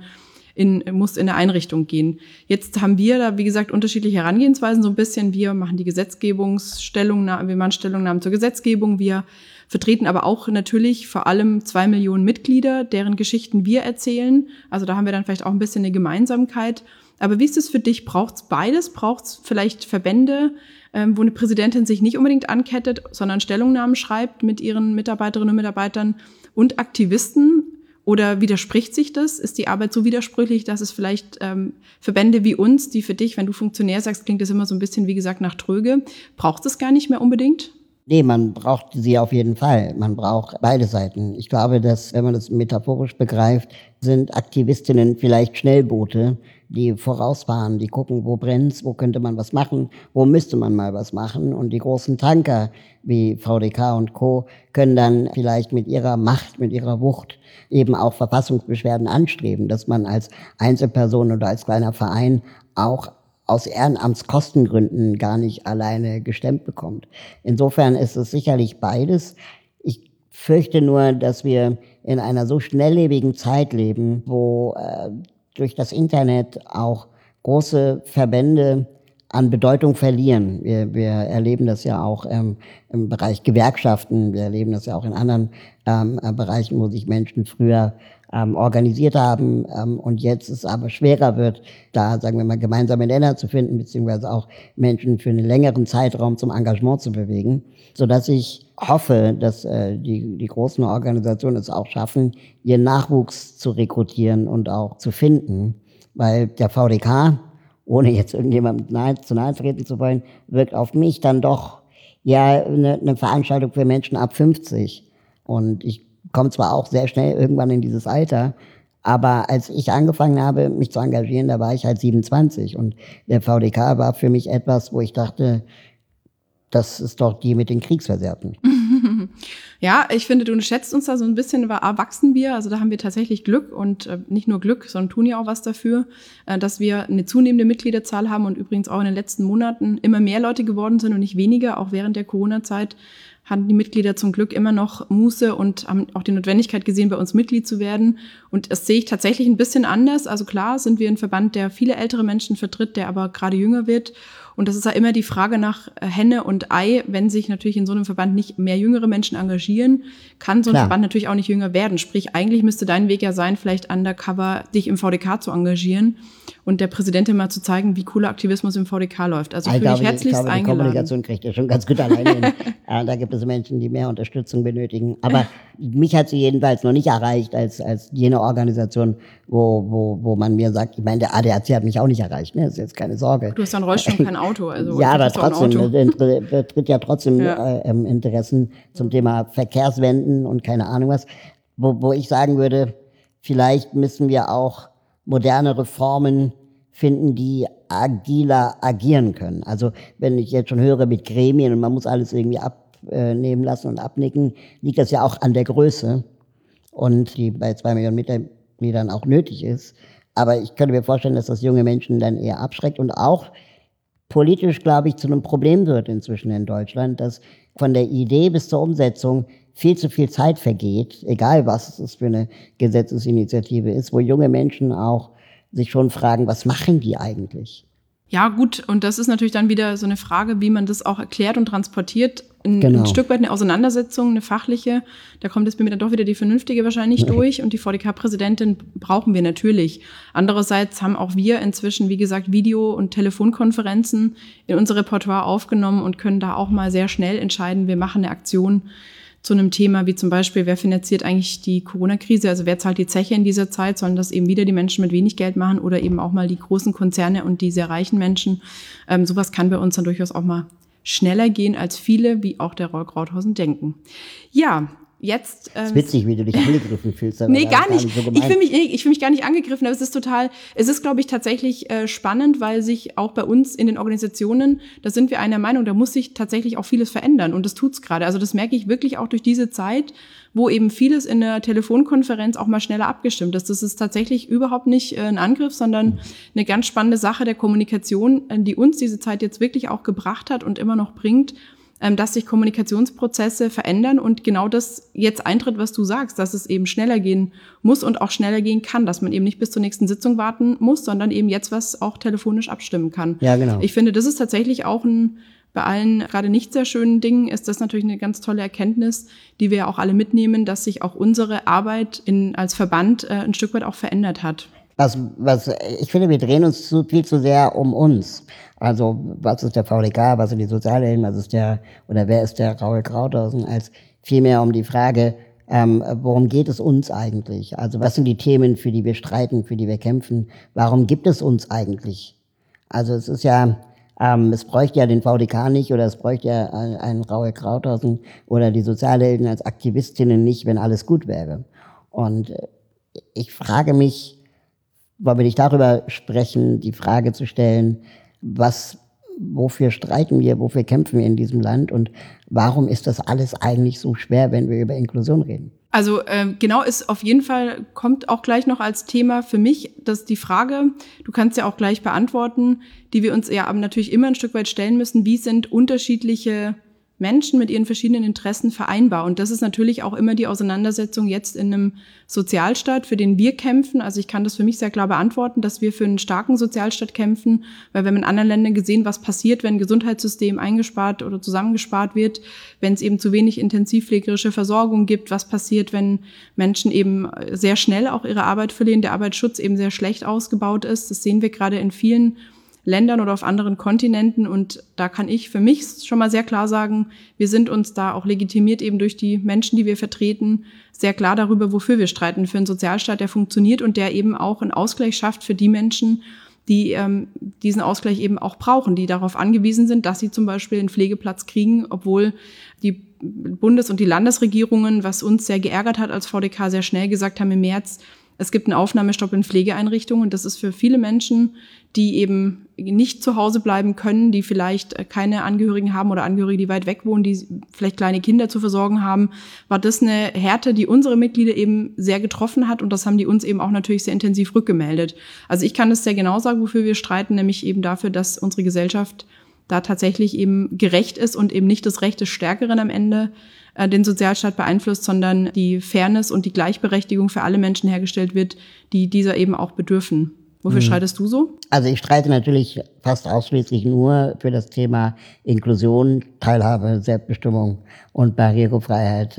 musst in eine Einrichtung gehen. Jetzt haben wir da, wie gesagt, unterschiedliche Herangehensweisen so ein bisschen. Wir machen die Gesetzgebungsstellungnahmen, wir machen Stellungnahmen zur Gesetzgebung, wir vertreten aber auch natürlich vor allem 2 Millionen Mitglieder, deren Geschichten wir erzählen. Also da haben wir dann vielleicht auch ein bisschen eine Gemeinsamkeit. Aber wie ist es für dich? Braucht's beides? Braucht's vielleicht Verbände, wo eine Präsidentin sich nicht unbedingt ankettet, sondern Stellungnahmen schreibt mit ihren Mitarbeiterinnen und Mitarbeitern und Aktivisten? Oder widerspricht sich das? Ist die Arbeit so widersprüchlich, dass es vielleicht Verbände wie uns, die für dich, wenn du Funktionär sagst, klingt das immer so ein bisschen, wie gesagt, nach Tröge, braucht es gar nicht mehr unbedingt? Nee, man braucht sie auf jeden Fall. Man braucht beide Seiten. Ich glaube, dass, wenn man das metaphorisch begreift, sind Aktivistinnen vielleicht Schnellboote, die vorausfahren, die gucken, wo brennt's, wo könnte man was machen, wo müsste man mal was machen. Und die großen Tanker wie VDK und Co. können dann vielleicht mit ihrer Macht, mit ihrer Wucht eben auch Verfassungsbeschwerden anstreben, dass man als Einzelperson oder als kleiner Verein auch aus Ehrenamtskostengründen gar nicht alleine gestemmt bekommt. Insofern ist es sicherlich beides. Ich fürchte nur, dass wir in einer so schnelllebigen Zeit leben, wo durch das Internet auch große Verbände an Bedeutung verlieren. Wir erleben das ja auch im Bereich Gewerkschaften, wir erleben das ja auch in anderen Bereichen, wo sich Menschen früher organisiert haben und jetzt es aber schwerer wird, da, sagen wir mal, gemeinsame Nenner zu finden, beziehungsweise auch Menschen für einen längeren Zeitraum zum Engagement zu bewegen, sodass ich hoffe, dass die großen Organisationen es auch schaffen, ihren Nachwuchs zu rekrutieren und auch zu finden, weil der VDK, ohne jetzt irgendjemandem zu nahe treten zu wollen, wirkt auf mich dann doch ja eine Veranstaltung für Menschen ab 50. Und ich komme zwar auch sehr schnell irgendwann in dieses Alter, aber als ich angefangen habe, mich zu engagieren, da war ich halt 27 und der VDK war für mich etwas, wo ich dachte, das ist doch die mit den Kriegsversehrten. Ja, ich finde, du schätzt uns da so ein bisschen, wachsen wir, also da haben wir tatsächlich Glück und nicht nur Glück, sondern tun ja auch was dafür, dass wir eine zunehmende Mitgliederzahl haben und übrigens auch in den letzten Monaten immer mehr Leute geworden sind und nicht weniger, auch während der Corona-Zeit hatten die Mitglieder zum Glück immer noch Muße und haben auch die Notwendigkeit gesehen, bei uns Mitglied zu werden. Und das sehe ich tatsächlich ein bisschen anders. Also klar sind wir ein Verband, der viele ältere Menschen vertritt, der aber gerade jünger wird. Und das ist ja immer die Frage nach Henne und Ei. Wenn sich natürlich in so einem Verband nicht mehr jüngere Menschen engagieren, kann so ein Verband natürlich auch nicht jünger werden. Sprich, eigentlich müsste dein Weg ja sein, vielleicht undercover dich im VDK zu engagieren und der Präsidentin mal zu zeigen, wie cooler Aktivismus im VDK läuft. Also ich fühle mich herzlichst eingeladen. Die Kommunikation kriegt ihr schon ganz gut alleine hin. Da gibt es Menschen, die mehr Unterstützung benötigen. Aber mich hat sie jedenfalls noch nicht erreicht als jene Organisation, wo man mir sagt, ich meine, der ADAC hat mich auch nicht erreicht, ne? Das ist jetzt keine Sorge. Du hast ja einen Rollstuhl, kein Auto. Also ja, aber trotzdem, vertritt ja trotzdem Interessen zum Thema Verkehrswenden und keine Ahnung was. Wo ich sagen würde, vielleicht müssen wir auch moderne Reformen finden, die agiler agieren können. Also wenn ich jetzt schon höre mit Gremien und man muss alles irgendwie abnehmen lassen und abnicken, liegt das ja auch an der Größe und die bei 2 Millionen Mitgliedern auch nötig ist. Aber ich könnte mir vorstellen, dass das junge Menschen dann eher abschreckt und auch politisch, glaube ich, zu einem Problem wird inzwischen in Deutschland, dass von der Idee bis zur Umsetzung viel zu viel Zeit vergeht, egal was es für eine Gesetzesinitiative ist, wo junge Menschen auch sich schon fragen, was machen die eigentlich? Ja, gut, und das ist natürlich dann wieder so eine Frage, wie man das auch erklärt und transportiert. Ein Stück weit eine Auseinandersetzung, eine fachliche. Da kommt jetzt bei mir dann doch wieder die vernünftige wahrscheinlich durch. Und die VDK-Präsidentin brauchen wir natürlich. Andererseits haben auch wir inzwischen, wie gesagt, Video- und Telefonkonferenzen in unser Repertoire aufgenommen und können da auch mal sehr schnell entscheiden, wir machen eine Aktion zu einem Thema wie zum Beispiel, wer finanziert eigentlich die Corona-Krise, also wer zahlt die Zeche in dieser Zeit, sollen das eben wieder die Menschen mit wenig Geld machen oder eben auch mal die großen Konzerne und die sehr reichen Menschen. Sowas kann bei uns dann durchaus auch mal schneller gehen, als viele, wie auch der Roy Krauthausen, denken. Ja, jetzt... Es ist witzig, wie du dich angegriffen fühlst. Aber nee, gar nicht. So Ich fühle mich gar nicht angegriffen, aber es ist, glaube ich, tatsächlich spannend, weil sich auch bei uns in den Organisationen, da sind wir einer Meinung, da muss sich tatsächlich auch vieles verändern und das tut's gerade. Also das merke ich wirklich auch durch diese Zeit, wo eben vieles in der Telefonkonferenz auch mal schneller abgestimmt ist. Das ist tatsächlich überhaupt nicht ein Angriff, sondern eine ganz spannende Sache der Kommunikation, die uns diese Zeit jetzt wirklich auch gebracht hat und immer noch bringt, dass sich Kommunikationsprozesse verändern und genau das jetzt eintritt, was du sagst, dass es eben schneller gehen muss und auch schneller gehen kann, dass man eben nicht bis zur nächsten Sitzung warten muss, sondern eben jetzt was auch telefonisch abstimmen kann. Ja, genau. Ich finde, das ist tatsächlich auch bei allen gerade nicht sehr schönen Dingen ist das natürlich eine ganz tolle Erkenntnis, die wir auch alle mitnehmen, dass sich auch unsere Arbeit als Verband ein Stück weit auch verändert hat. Ich finde, wir drehen uns viel zu sehr um uns. Also, was ist der VDK, was sind die Sozialhelden, wer ist der Roy Krauthausen, als vielmehr um die Frage, worum geht es uns eigentlich? Also, was sind die Themen, für die wir streiten, für die wir kämpfen? Warum gibt es uns eigentlich? Also, es ist ja, es bräuchte ja den VDK nicht oder es bräuchte ja einen Roy Krauthausen oder die Sozialhelden als Aktivistinnen nicht, wenn alles gut wäre. Und ich frage mich, wollen wir nicht darüber sprechen, die Frage zu stellen, wofür streiten wir, wofür kämpfen wir in diesem Land und warum ist das alles eigentlich so schwer, wenn wir über Inklusion reden? Also genau, ist auf jeden Fall, kommt auch gleich noch als Thema für mich, dass die Frage, du kannst ja auch gleich beantworten, die wir uns ja aber natürlich immer ein Stück weit stellen müssen, wie sind unterschiedliche Menschen mit ihren verschiedenen Interessen vereinbar. Und das ist natürlich auch immer die Auseinandersetzung jetzt in einem Sozialstaat, für den wir kämpfen. Also ich kann das für mich sehr klar beantworten, dass wir für einen starken Sozialstaat kämpfen, weil wir haben in anderen Ländern gesehen, was passiert, wenn ein Gesundheitssystem eingespart oder zusammengespart wird, wenn es eben zu wenig intensivpflegerische Versorgung gibt, was passiert, wenn Menschen eben sehr schnell auch ihre Arbeit verlieren, der Arbeitsschutz eben sehr schlecht ausgebaut ist. Das sehen wir gerade in vielen Ländern oder auf anderen Kontinenten und da kann ich für mich schon mal sehr klar sagen, wir sind uns da auch legitimiert eben durch die Menschen, die wir vertreten, sehr klar darüber, wofür wir streiten, für einen Sozialstaat, der funktioniert und der eben auch einen Ausgleich schafft für die Menschen, die diesen Ausgleich eben auch brauchen, die darauf angewiesen sind, dass sie zum Beispiel einen Pflegeplatz kriegen, obwohl die Bundes- und die Landesregierungen, was uns sehr geärgert hat als VDK, sehr schnell gesagt haben im März, es gibt einen Aufnahmestopp in Pflegeeinrichtungen und das ist für viele Menschen, die eben nicht zu Hause bleiben können, die vielleicht keine Angehörigen haben oder Angehörige, die weit weg wohnen, die vielleicht kleine Kinder zu versorgen haben, war das eine Härte, die unsere Mitglieder eben sehr getroffen hat und das haben die uns eben auch natürlich sehr intensiv rückgemeldet. Also ich kann das sehr genau sagen, wofür wir streiten, nämlich eben dafür, dass unsere Gesellschaft da tatsächlich eben gerecht ist und eben nicht das Recht des Stärkeren am Ende den Sozialstaat beeinflusst, sondern die Fairness und die Gleichberechtigung für alle Menschen hergestellt wird, die dieser eben auch bedürfen. Wofür streitest du so? Also ich streite natürlich fast ausschließlich nur für das Thema Inklusion, Teilhabe, Selbstbestimmung und Barrierefreiheit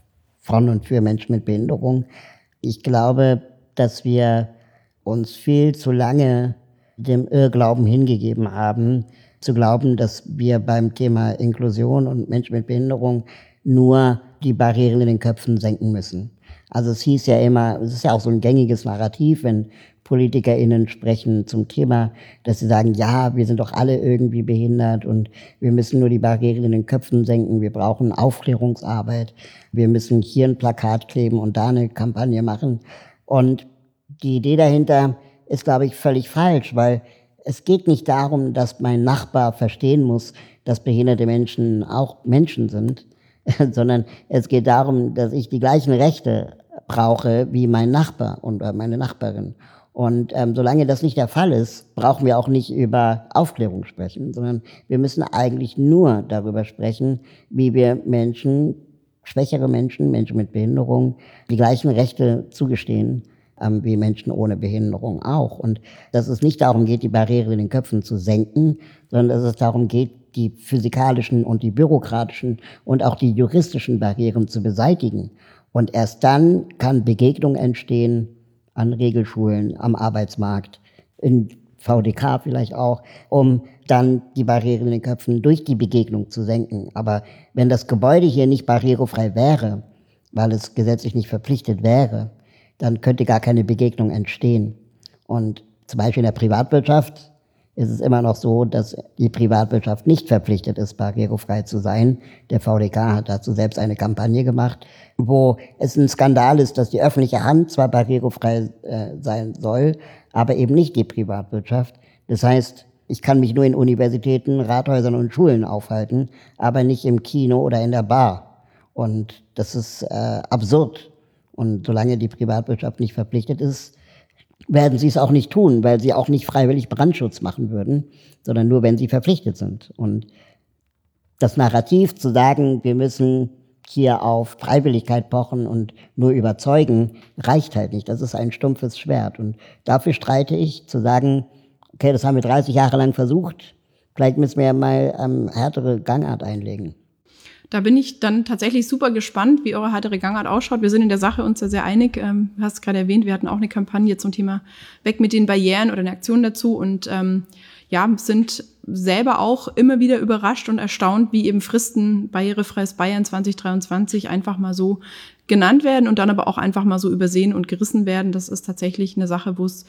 von und für Menschen mit Behinderung. Ich glaube, dass wir uns viel zu lange dem Irrglauben hingegeben haben, zu glauben, dass wir beim Thema Inklusion und Menschen mit Behinderung nur die Barrieren in den Köpfen senken müssen. Also es hieß ja immer, es ist ja auch so ein gängiges Narrativ, wenn PolitikerInnen sprechen zum Thema, dass sie sagen, ja, wir sind doch alle irgendwie behindert und wir müssen nur die Barrieren in den Köpfen senken, wir brauchen Aufklärungsarbeit, wir müssen hier ein Plakat kleben und da eine Kampagne machen. Und die Idee dahinter ist, glaube ich, völlig falsch, weil es geht nicht darum, dass mein Nachbar verstehen muss, dass behinderte Menschen auch Menschen sind, sondern es geht darum, dass ich die gleichen Rechte brauche wie mein Nachbar und meine Nachbarin. Und solange das nicht der Fall ist, brauchen wir auch nicht über Aufklärung sprechen, sondern wir müssen eigentlich nur darüber sprechen, wie wir Menschen, schwächere Menschen, Menschen mit Behinderung, die gleichen Rechte zugestehen wie Menschen ohne Behinderung auch. Und dass es nicht darum geht, die Barriere in den Köpfen zu senken, sondern dass es darum geht, die physikalischen und die bürokratischen und auch die juristischen Barrieren zu beseitigen. Und erst dann kann Begegnung entstehen an Regelschulen, am Arbeitsmarkt, in VDK vielleicht auch, um dann die Barrieren in den Köpfen durch die Begegnung zu senken. Aber wenn das Gebäude hier nicht barrierefrei wäre, weil es gesetzlich nicht verpflichtet wäre, dann könnte gar keine Begegnung entstehen. Und zum Beispiel in der Privatwirtschaft ist es immer noch so, dass die Privatwirtschaft nicht verpflichtet ist, barrierefrei zu sein. Der VDK hat dazu selbst eine Kampagne gemacht, wo es ein Skandal ist, dass die öffentliche Hand zwar barrierefrei sein soll, aber eben nicht die Privatwirtschaft. Das heißt, ich kann mich nur in Universitäten, Rathäusern und Schulen aufhalten, aber nicht im Kino oder in der Bar. Und das ist absurd. Und solange die Privatwirtschaft nicht verpflichtet ist, werden sie es auch nicht tun, weil sie auch nicht freiwillig Brandschutz machen würden, sondern nur, wenn sie verpflichtet sind. Und das Narrativ zu sagen, wir müssen hier auf Freiwilligkeit pochen und nur überzeugen, reicht halt nicht. Das ist ein stumpfes Schwert. Und dafür streite ich, zu sagen, okay, das haben wir 30 Jahre lang versucht, vielleicht müssen wir ja mal härtere Gangart einlegen. Da bin ich dann tatsächlich super gespannt, wie eure härtere Gangart ausschaut. Wir sind in der Sache uns ja sehr einig. Du hast es gerade erwähnt, wir hatten auch eine Kampagne zum Thema Weg mit den Barrieren oder eine Aktion dazu und sind selber auch immer wieder überrascht und erstaunt, wie eben Fristen Barrierefreies Bayern 2023 einfach mal so genannt werden und dann aber auch einfach mal so übersehen und gerissen werden. Das ist tatsächlich eine Sache, wo es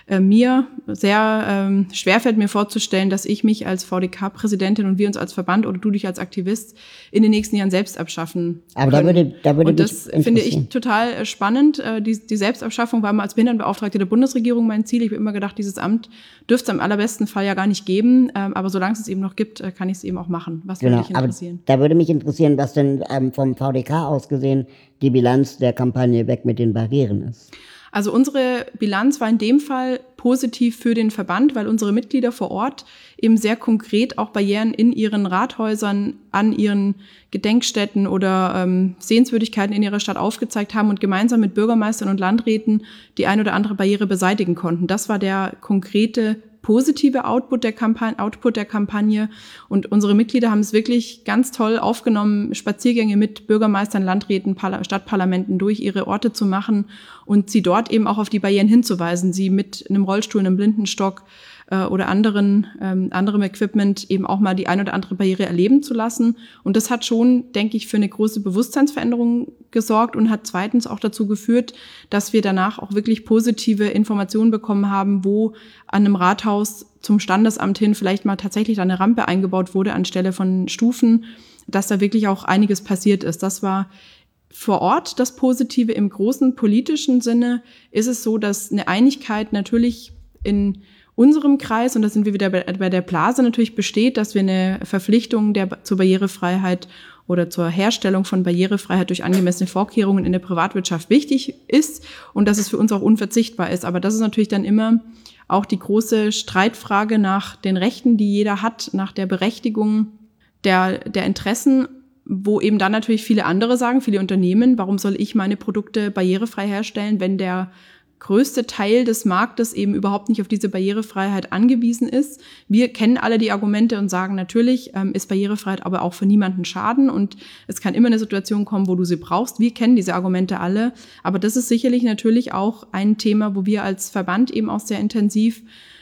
mir sehr schwerfällt, mir vorzustellen, dass ich mich als VDK-Präsidentin und wir uns als Verband oder du dich als Aktivist in den nächsten Jahren selbst abschaffen Aber können. da würde und das finde ich total spannend. Die Selbstabschaffung war mal als Behindertenbeauftragte der Bundesregierung mein Ziel. Ich habe immer gedacht, dieses Amt dürfte es im allerbesten Fall ja gar nicht geben. Aber solange es eben noch gibt, kann ich es eben auch machen. Was würde dich interessieren? Aber da würde mich interessieren, was denn vom VDK aus gesehen die Bilanz der Kampagne Weg mit den Barrieren ist. Also unsere Bilanz war in dem Fall positiv für den Verband, weil unsere Mitglieder vor Ort eben sehr konkret auch Barrieren in ihren Rathäusern, an ihren Gedenkstätten oder Sehenswürdigkeiten in ihrer Stadt aufgezeigt haben und gemeinsam mit Bürgermeistern und Landräten die ein oder andere Barriere beseitigen konnten. Das war der konkrete positive Output der Kampagne. Und unsere Mitglieder haben es wirklich ganz toll aufgenommen, Spaziergänge mit Bürgermeistern, Landräten, Stadtparlamenten durch ihre Orte zu machen und sie dort eben auch auf die Barrieren hinzuweisen, sie mit einem Rollstuhl, einem Blindenstock oder anderem Equipment eben auch mal die ein oder andere Barriere erleben zu lassen. Und das hat schon, denke ich, für eine große Bewusstseinsveränderung gesorgt und hat zweitens auch dazu geführt, dass wir danach auch wirklich positive Informationen bekommen haben, wo an einem Rathaus zum Standesamt hin vielleicht mal tatsächlich eine Rampe eingebaut wurde anstelle von Stufen, dass da wirklich auch einiges passiert ist. Das war vor Ort das Positive. Im großen politischen Sinne ist es so, dass eine Einigkeit natürlich in unserem Kreis, und da sind wir wieder bei der Blase natürlich besteht, dass wir eine Verpflichtung zur Barrierefreiheit oder zur Herstellung von Barrierefreiheit durch angemessene Vorkehrungen in der Privatwirtschaft wichtig ist und dass es für uns auch unverzichtbar ist. Aber das ist natürlich dann immer auch die große Streitfrage nach den Rechten, die jeder hat, nach der Berechtigung der Interessen, wo eben dann natürlich viele andere sagen, viele Unternehmen, warum soll ich meine Produkte barrierefrei herstellen, wenn der größte Teil des Marktes eben überhaupt nicht auf diese Barrierefreiheit angewiesen ist. Wir kennen alle die Argumente und sagen, natürlich ist Barrierefreiheit aber auch für niemanden Schaden und es kann immer eine Situation kommen, wo du sie brauchst. Wir kennen diese Argumente alle, aber das ist sicherlich natürlich auch ein Thema, wo wir als Verband eben auch sehr intensiv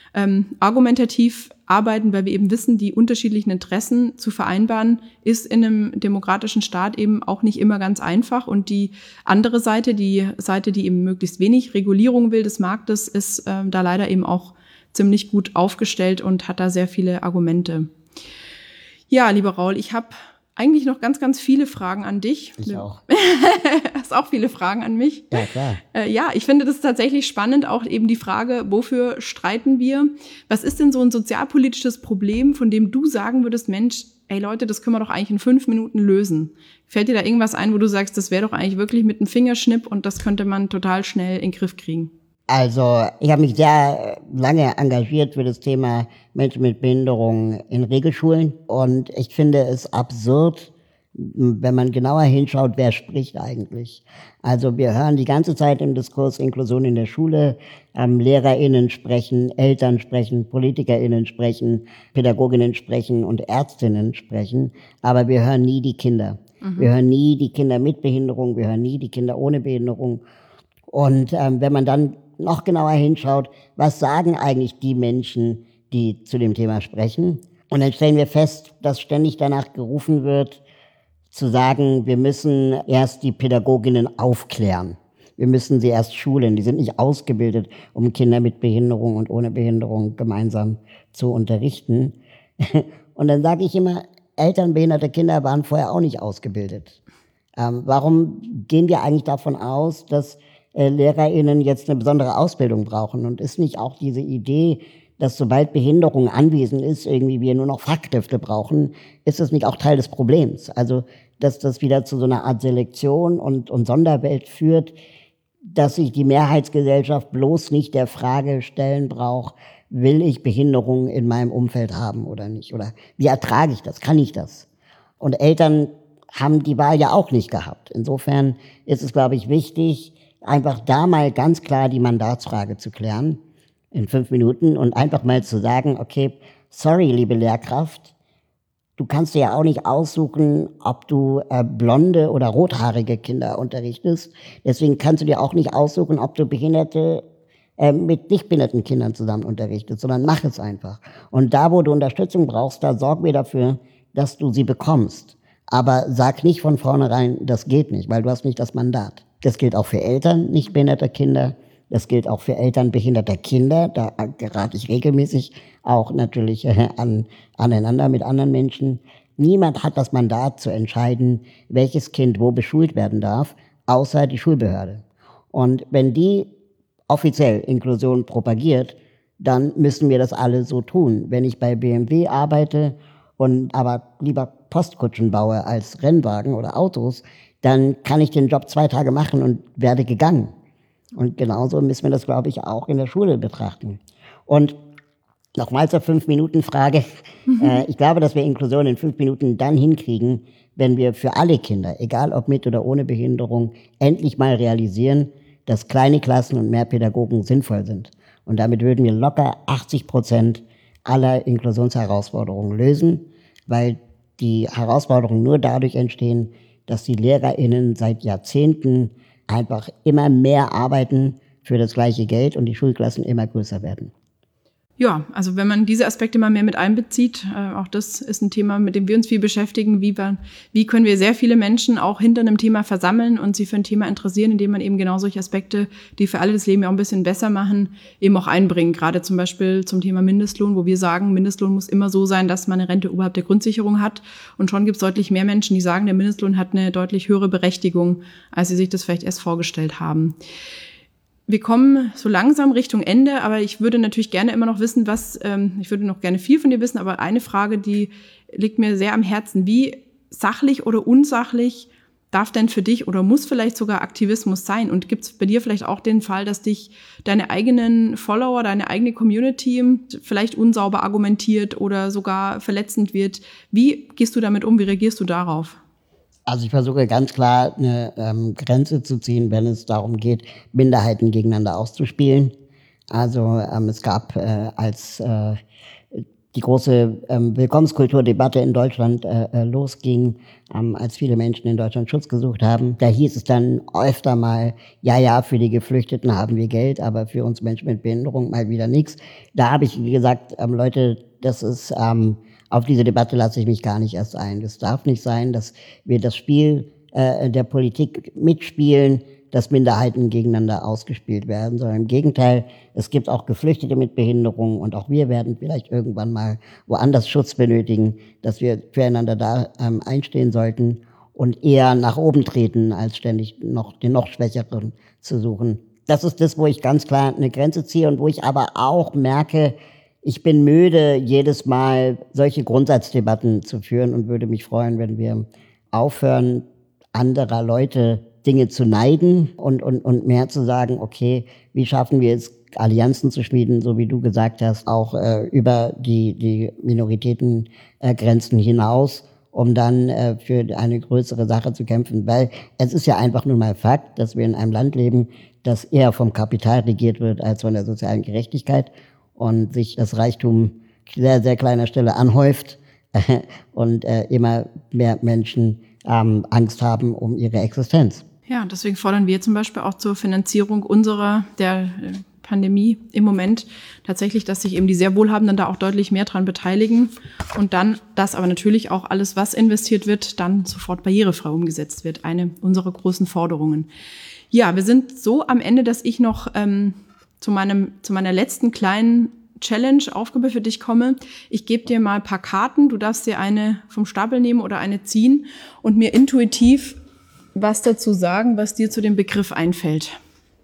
argumentativ arbeiten, weil wir eben wissen, die unterschiedlichen Interessen zu vereinbaren, ist in einem demokratischen Staat eben auch nicht immer ganz einfach. Und die andere Seite, die eben möglichst wenig Regulierung will des Marktes, ist da leider eben auch ziemlich gut aufgestellt und hat da sehr viele Argumente. Ja, lieber Raul, ich habe eigentlich noch ganz, ganz viele Fragen an dich. Ich auch. Hast auch viele Fragen an mich. Ja, klar. Ja, ich finde das tatsächlich spannend, auch eben die Frage, wofür streiten wir? Was ist denn so ein sozialpolitisches Problem, von dem du sagen würdest, Mensch, ey Leute, das können wir doch eigentlich in 5 Minuten lösen. Fällt dir da irgendwas ein, wo du sagst, das wäre doch eigentlich wirklich mit einem Fingerschnipp und das könnte man total schnell in den Griff kriegen? Also ich habe mich sehr lange engagiert für das Thema Menschen mit Behinderung in Regelschulen und ich finde es absurd, wenn man genauer hinschaut, wer spricht eigentlich. Also wir hören die ganze Zeit im Diskurs Inklusion in der Schule, LehrerInnen sprechen, Eltern sprechen, PolitikerInnen sprechen, PädagogInnen sprechen und ÄrztInnen sprechen, aber wir hören nie die Kinder. Wir hören nie die Kinder mit Behinderung, wir hören nie die Kinder ohne Behinderung. Und wenn man dann noch genauer hinschaut, was sagen eigentlich die Menschen, die zu dem Thema sprechen? Und dann stellen wir fest, dass ständig danach gerufen wird, zu sagen, wir müssen erst die Pädagoginnen aufklären. Wir müssen sie erst schulen. Die sind nicht ausgebildet, um Kinder mit Behinderung und ohne Behinderung gemeinsam zu unterrichten. Und dann sage ich immer, Eltern behinderter Kinder waren vorher auch nicht ausgebildet. Warum gehen wir eigentlich davon aus, dass LehrerInnen jetzt eine besondere Ausbildung brauchen? Und ist nicht auch diese Idee, dass sobald Behinderung anwesend ist, irgendwie wir nur noch Fachkräfte brauchen, ist das nicht auch Teil des Problems? Also, dass das wieder zu so einer Art Selektion und Sonderwelt führt, dass sich die Mehrheitsgesellschaft bloß nicht der Frage stellen braucht, will ich Behinderung in meinem Umfeld haben oder nicht? Oder wie ertrage ich das? Kann ich das? Und Eltern haben die Wahl ja auch nicht gehabt. Insofern ist es, glaube ich, wichtig, einfach da mal ganz klar die Mandatsfrage zu klären in 5 Minuten und einfach mal zu sagen, okay, sorry, liebe Lehrkraft, du kannst dir ja auch nicht aussuchen, ob du blonde oder rothaarige Kinder unterrichtest. Deswegen kannst du dir auch nicht aussuchen, ob du Behinderte mit nicht behinderten Kindern zusammen unterrichtest, sondern mach es einfach. Und da, wo du Unterstützung brauchst, da sorgen wir dafür, dass du sie bekommst. Aber sag nicht von vornherein, das geht nicht, weil du hast nicht das Mandat. Das gilt auch für Eltern nicht behinderter Kinder. Das gilt auch für Eltern behinderter Kinder. Da gerate ich regelmäßig auch natürlich aneinander mit anderen Menschen. Niemand hat das Mandat zu entscheiden, welches Kind wo beschult werden darf, außer die Schulbehörde. Und wenn die offiziell Inklusion propagiert, dann müssen wir das alle so tun. Wenn ich bei BMW arbeite und aber lieber Postkutschen baue als Rennwagen oder Autos, dann kann ich den Job 2 Tage machen und werde gegangen. Und genauso müssen wir das, glaube ich, auch in der Schule betrachten. Und nochmal zur 5-Minuten-Frage. Ich glaube, dass wir Inklusion in 5 Minuten dann hinkriegen, wenn wir für alle Kinder, egal ob mit oder ohne Behinderung, endlich mal realisieren, dass kleine Klassen und mehr Pädagogen sinnvoll sind. Und damit würden wir locker 80% aller Inklusionsherausforderungen lösen, weil die Herausforderungen nur dadurch entstehen, dass die LehrerInnen seit Jahrzehnten einfach immer mehr arbeiten für das gleiche Geld und die Schulklassen immer größer werden. Ja, also wenn man diese Aspekte mal mehr mit einbezieht, auch das ist ein Thema, mit dem wir uns viel beschäftigen, wie können wir sehr viele Menschen auch hinter einem Thema versammeln und sie für ein Thema interessieren, indem man eben genau solche Aspekte, die für alle das Leben ja auch ein bisschen besser machen, eben auch einbringen. Gerade zum Beispiel zum Thema Mindestlohn, wo wir sagen, Mindestlohn muss immer so sein, dass man eine Rente oberhalb der Grundsicherung hat. Und schon gibt es deutlich mehr Menschen, die sagen, der Mindestlohn hat eine deutlich höhere Berechtigung, als sie sich das vielleicht erst vorgestellt haben. Wir kommen so langsam Richtung Ende, aber ich würde natürlich gerne immer noch wissen, ich würde noch gerne viel von dir wissen, aber eine Frage, die liegt mir sehr am Herzen. Wie sachlich oder unsachlich darf denn für dich oder muss vielleicht sogar Aktivismus sein? Und gibt es bei dir vielleicht auch den Fall, dass dich deine eigenen Follower, deine eigene Community vielleicht unsauber argumentiert oder sogar verletzend wird? Wie gehst du damit um? Wie reagierst du darauf? Also ich versuche ganz klar eine Grenze zu ziehen, wenn es darum geht, Minderheiten gegeneinander auszuspielen. Also es gab, als die große Willkommenskulturdebatte in Deutschland losging, als viele Menschen in Deutschland Schutz gesucht haben, da hieß es dann öfter mal, ja, für die Geflüchteten haben wir Geld, aber für uns Menschen mit Behinderung mal wieder nichts. Da habe ich gesagt, Leute, das ist... Auf diese Debatte lasse ich mich gar nicht erst ein. Es darf nicht sein, dass wir das Spiel der Politik mitspielen, dass Minderheiten gegeneinander ausgespielt werden, sondern im Gegenteil, es gibt auch Geflüchtete mit Behinderung und auch wir werden vielleicht irgendwann mal woanders Schutz benötigen, dass wir füreinander da einstehen sollten und eher nach oben treten, als ständig den noch Schwächeren zu suchen. Das ist das, wo ich ganz klar eine Grenze ziehe und wo ich aber auch merke, ich bin müde, jedes Mal solche Grundsatzdebatten zu führen und würde mich freuen, wenn wir aufhören, anderer Leute Dinge zu neiden und mehr zu sagen, okay, wie schaffen wir es, Allianzen zu schmieden, so wie du gesagt hast, auch über die Minoritätengrenzen hinaus, um dann für eine größere Sache zu kämpfen. Weil es ist ja einfach nur mal Fakt, dass wir in einem Land leben, das eher vom Kapital regiert wird als von der sozialen Gerechtigkeit. Und sich das Reichtum sehr, sehr kleiner Stelle anhäuft und immer mehr Menschen Angst haben um ihre Existenz. Ja, deswegen fordern wir zum Beispiel auch zur Finanzierung der Pandemie im Moment tatsächlich, dass sich eben die sehr Wohlhabenden da auch deutlich mehr dran beteiligen und dann, dass aber natürlich auch alles, was investiert wird, dann sofort barrierefrei umgesetzt wird. Eine unserer großen Forderungen. Ja, wir sind so am Ende, dass ich noch zu meiner letzten kleinen Challenge-Aufgabe für dich komme. Ich gebe dir mal ein paar Karten. Du darfst dir eine vom Stapel nehmen oder eine ziehen und mir intuitiv was dazu sagen, was dir zu dem Begriff einfällt.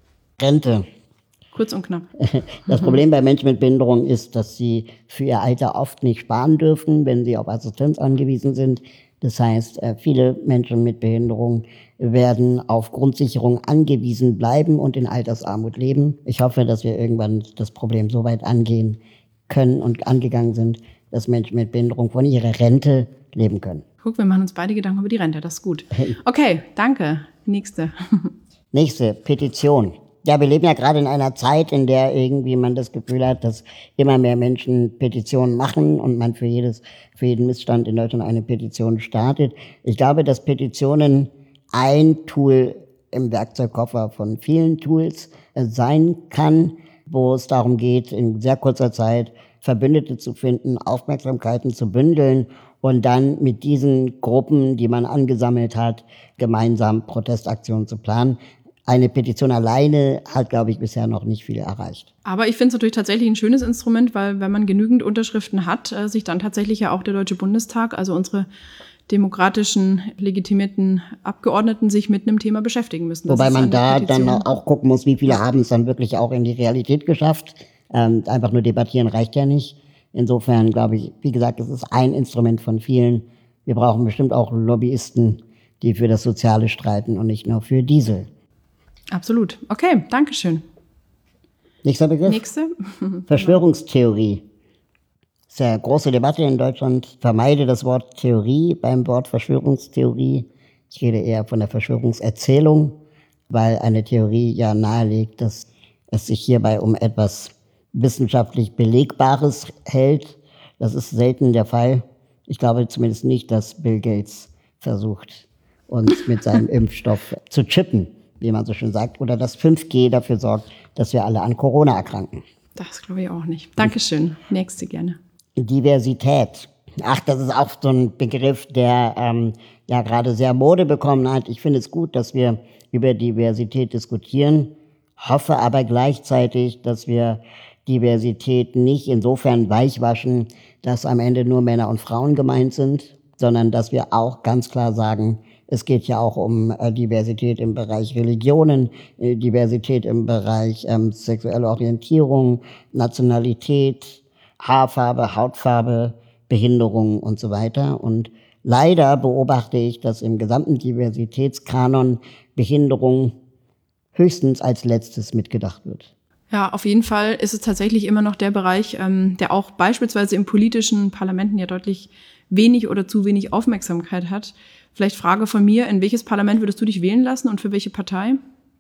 Rente. Kurz und knapp. Das Problem bei Menschen mit Behinderung ist, dass sie für ihr Alter oft nicht sparen dürfen, wenn sie auf Assistenz angewiesen sind. Das heißt, viele Menschen mit Behinderung werden auf Grundsicherung angewiesen bleiben und in Altersarmut leben. Ich hoffe, dass wir irgendwann das Problem so weit angehen können und angegangen sind, dass Menschen mit Behinderung von ihrer Rente leben können. Guck, wir machen uns beide Gedanken über die Rente, das ist gut. Okay, danke. Nächste. Nächste, Petition. Ja, wir leben ja gerade in einer Zeit, in der irgendwie man das Gefühl hat, dass immer mehr Menschen Petitionen machen und man für jeden Missstand in Deutschland eine Petition startet. Ich glaube, dass Petitionen ein Tool im Werkzeugkoffer von vielen Tools sein kann, wo es darum geht, in sehr kurzer Zeit Verbündete zu finden, Aufmerksamkeiten zu bündeln und dann mit diesen Gruppen, die man angesammelt hat, gemeinsam Protestaktionen zu planen. Eine Petition alleine hat, glaube ich, bisher noch nicht viel erreicht. Aber ich finde es natürlich tatsächlich ein schönes Instrument, weil wenn man genügend Unterschriften hat, sich dann tatsächlich ja auch der Deutsche Bundestag, also unsere demokratischen, legitimierten Abgeordneten sich mit einem Thema beschäftigen müssen. Wobei man da dann auch gucken muss, wie viele haben es dann wirklich auch in die Realität geschafft. Einfach nur debattieren reicht ja nicht. Insofern glaube ich, wie gesagt, es ist ein Instrument von vielen. Wir brauchen bestimmt auch Lobbyisten, die für das Soziale streiten und nicht nur für diese. Absolut. Okay, danke schön. Nächster Begriff? Nächste. Verschwörungstheorie. Das ist ja eine große Debatte in Deutschland. Vermeide das Wort Theorie beim Wort Verschwörungstheorie. Ich rede eher von der Verschwörungserzählung, weil eine Theorie ja nahelegt, dass es sich hierbei um etwas wissenschaftlich Belegbares hält. Das ist selten der Fall. Ich glaube zumindest nicht, dass Bill Gates versucht, uns mit seinem Impfstoff zu chippen, wie man so schön sagt, oder dass 5G dafür sorgt, dass wir alle an Corona erkranken. Das glaube ich auch nicht. Dankeschön. Nächste gerne. Diversität. Ach, das ist auch so ein Begriff, der ja gerade sehr Mode bekommen hat. Ich finde es gut, dass wir über Diversität diskutieren, hoffe aber gleichzeitig, dass wir Diversität nicht insofern weichwaschen, dass am Ende nur Männer und Frauen gemeint sind, sondern dass wir auch ganz klar sagen, es geht ja auch um Diversität im Bereich Religionen, Diversität im Bereich sexuelle Orientierung, Nationalität, Haarfarbe, Hautfarbe, Behinderung und so weiter. Und leider beobachte ich, dass im gesamten Diversitätskanon Behinderung höchstens als letztes mitgedacht wird. Ja, auf jeden Fall ist es tatsächlich immer noch der Bereich, der auch beispielsweise im politischen Parlamenten ja deutlich wenig oder zu wenig Aufmerksamkeit hat. Vielleicht Frage von mir, in welches Parlament würdest du dich wählen lassen und für welche Partei?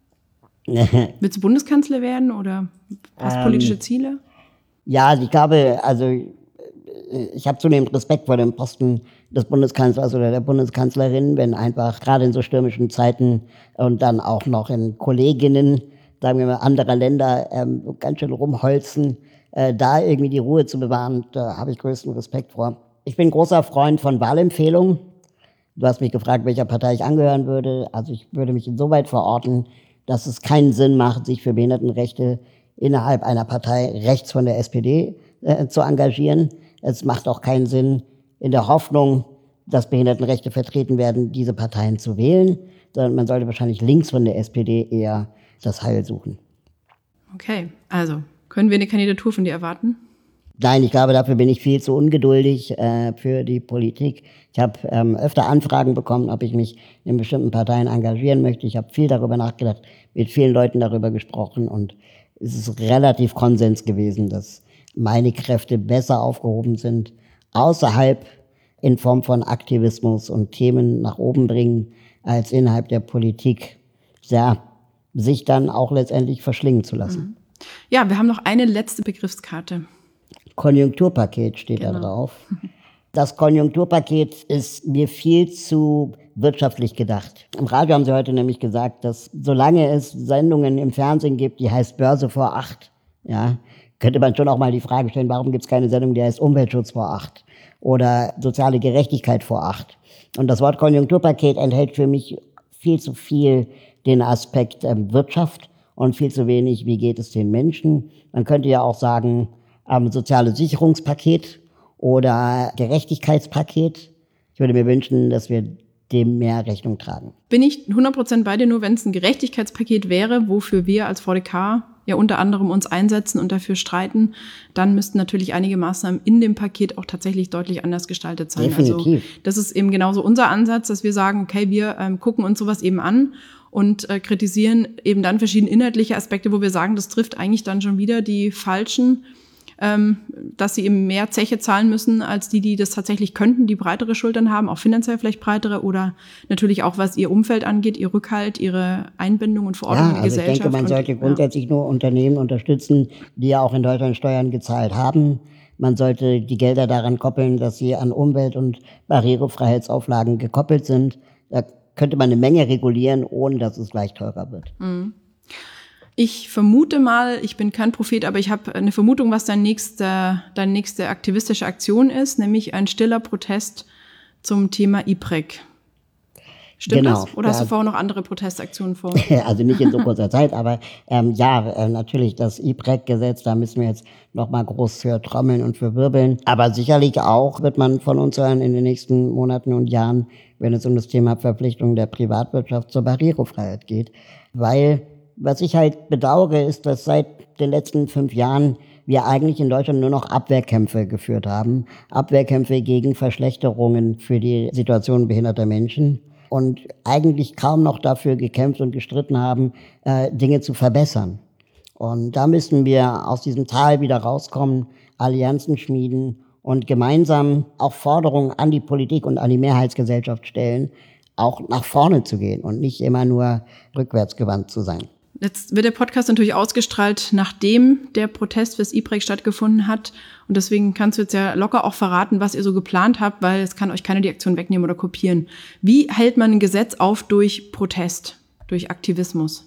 Willst du Bundeskanzler werden oder hast du politische Ziele? Ja, ich glaube, also ich habe zunehmend Respekt vor dem Posten des Bundeskanzlers oder der Bundeskanzlerin, wenn einfach gerade in so stürmischen Zeiten und dann auch noch in Kolleginnen, sagen wir mal, anderer Länder ganz schön rumholzen, da irgendwie die Ruhe zu bewahren, da habe ich größten Respekt vor. Ich bin großer Freund von Wahlempfehlungen. Du hast mich gefragt, welcher Partei ich angehören würde. Also ich würde mich insoweit verorten, dass es keinen Sinn macht, sich für Behindertenrechte innerhalb einer Partei rechts von der SPD zu engagieren. Es macht auch keinen Sinn, in der Hoffnung, dass Behindertenrechte vertreten werden, diese Parteien zu wählen, sondern man sollte wahrscheinlich links von der SPD eher das Heil suchen. Okay, also können wir eine Kandidatur von dir erwarten? Nein, ich glaube, dafür bin ich viel zu ungeduldig für die Politik. Ich habe öfter Anfragen bekommen, ob ich mich in bestimmten Parteien engagieren möchte. Ich habe viel darüber nachgedacht, mit vielen Leuten darüber gesprochen und es ist relativ Konsens gewesen, dass meine Kräfte besser aufgehoben sind, außerhalb in Form von Aktivismus und Themen nach oben bringen, als innerhalb der Politik, ja, sich dann auch letztendlich verschlingen zu lassen. Ja, wir haben noch eine letzte Begriffskarte. Konjunkturpaket steht da drauf. Das Konjunkturpaket ist mir viel zu wirtschaftlich gedacht. Im Radio haben sie heute nämlich gesagt, dass solange es Sendungen im Fernsehen gibt, die heißt Börse vor 8, Ja, könnte man schon auch mal die Frage stellen, warum gibt es keine Sendung, die heißt Umweltschutz vor 8 oder soziale Gerechtigkeit vor 8? Und das Wort Konjunkturpaket enthält für mich viel zu viel den Aspekt Wirtschaft und viel zu wenig, wie geht es den Menschen. Man könnte ja auch sagen, soziales Sicherungspaket oder Gerechtigkeitspaket. Ich würde mir wünschen, dass wir dem mehr Rechnung tragen. Bin ich 100% bei dir, nur wenn es ein Gerechtigkeitspaket wäre, wofür wir als VDK ja unter anderem uns einsetzen und dafür streiten, dann müssten natürlich einige Maßnahmen in dem Paket auch tatsächlich deutlich anders gestaltet sein. Definitiv. Also das ist eben genauso unser Ansatz, dass wir sagen, okay, wir gucken uns sowas eben an und kritisieren eben dann verschiedene inhaltliche Aspekte, wo wir sagen, das trifft eigentlich dann schon wieder die Falschen, dass sie eben mehr Zeche zahlen müssen als die das tatsächlich könnten, die breitere Schultern haben, auch finanziell vielleicht breitere oder natürlich auch, was ihr Umfeld angeht, ihr Rückhalt, ihre Einbindung und Verordnung in die Gesellschaft. Ich denke, man sollte grundsätzlich nur Unternehmen unterstützen, die ja auch in Deutschland Steuern gezahlt haben. Man sollte die Gelder daran koppeln, dass sie an Umwelt- und Barrierefreiheitsauflagen gekoppelt sind. Da könnte man eine Menge regulieren, ohne dass es gleich teurer wird. Mhm. Ich vermute mal, ich bin kein Prophet, aber ich habe eine Vermutung, was deine nächste aktivistische Aktion ist, nämlich ein stiller Protest zum Thema IPREC. Stimmt genau, das? Oder hast du vorher noch andere Protestaktionen vor? Also nicht in so kurzer Zeit, aber natürlich das IPREC-Gesetz, da müssen wir jetzt noch mal groß für trommeln und für wirbeln. Aber sicherlich auch wird man von uns hören in den nächsten Monaten und Jahren, wenn es um das Thema Verpflichtung der Privatwirtschaft zur Barrierefreiheit geht. Weil was ich halt bedauere, ist, dass seit den letzten 5 Jahren wir eigentlich in Deutschland nur noch Abwehrkämpfe geführt haben. Abwehrkämpfe gegen Verschlechterungen für die Situation behinderter Menschen. Und eigentlich kaum noch dafür gekämpft und gestritten haben, Dinge zu verbessern. Und da müssen wir aus diesem Tal wieder rauskommen, Allianzen schmieden und gemeinsam auch Forderungen an die Politik und an die Mehrheitsgesellschaft stellen, auch nach vorne zu gehen und nicht immer nur rückwärtsgewandt zu sein. Jetzt wird der Podcast natürlich ausgestrahlt, nachdem der Protest fürs IPREC stattgefunden hat. Und deswegen kannst du jetzt ja locker auch verraten, was ihr so geplant habt, weil es kann euch keiner die Aktion wegnehmen oder kopieren. Wie hält man ein Gesetz auf durch Protest, durch Aktivismus?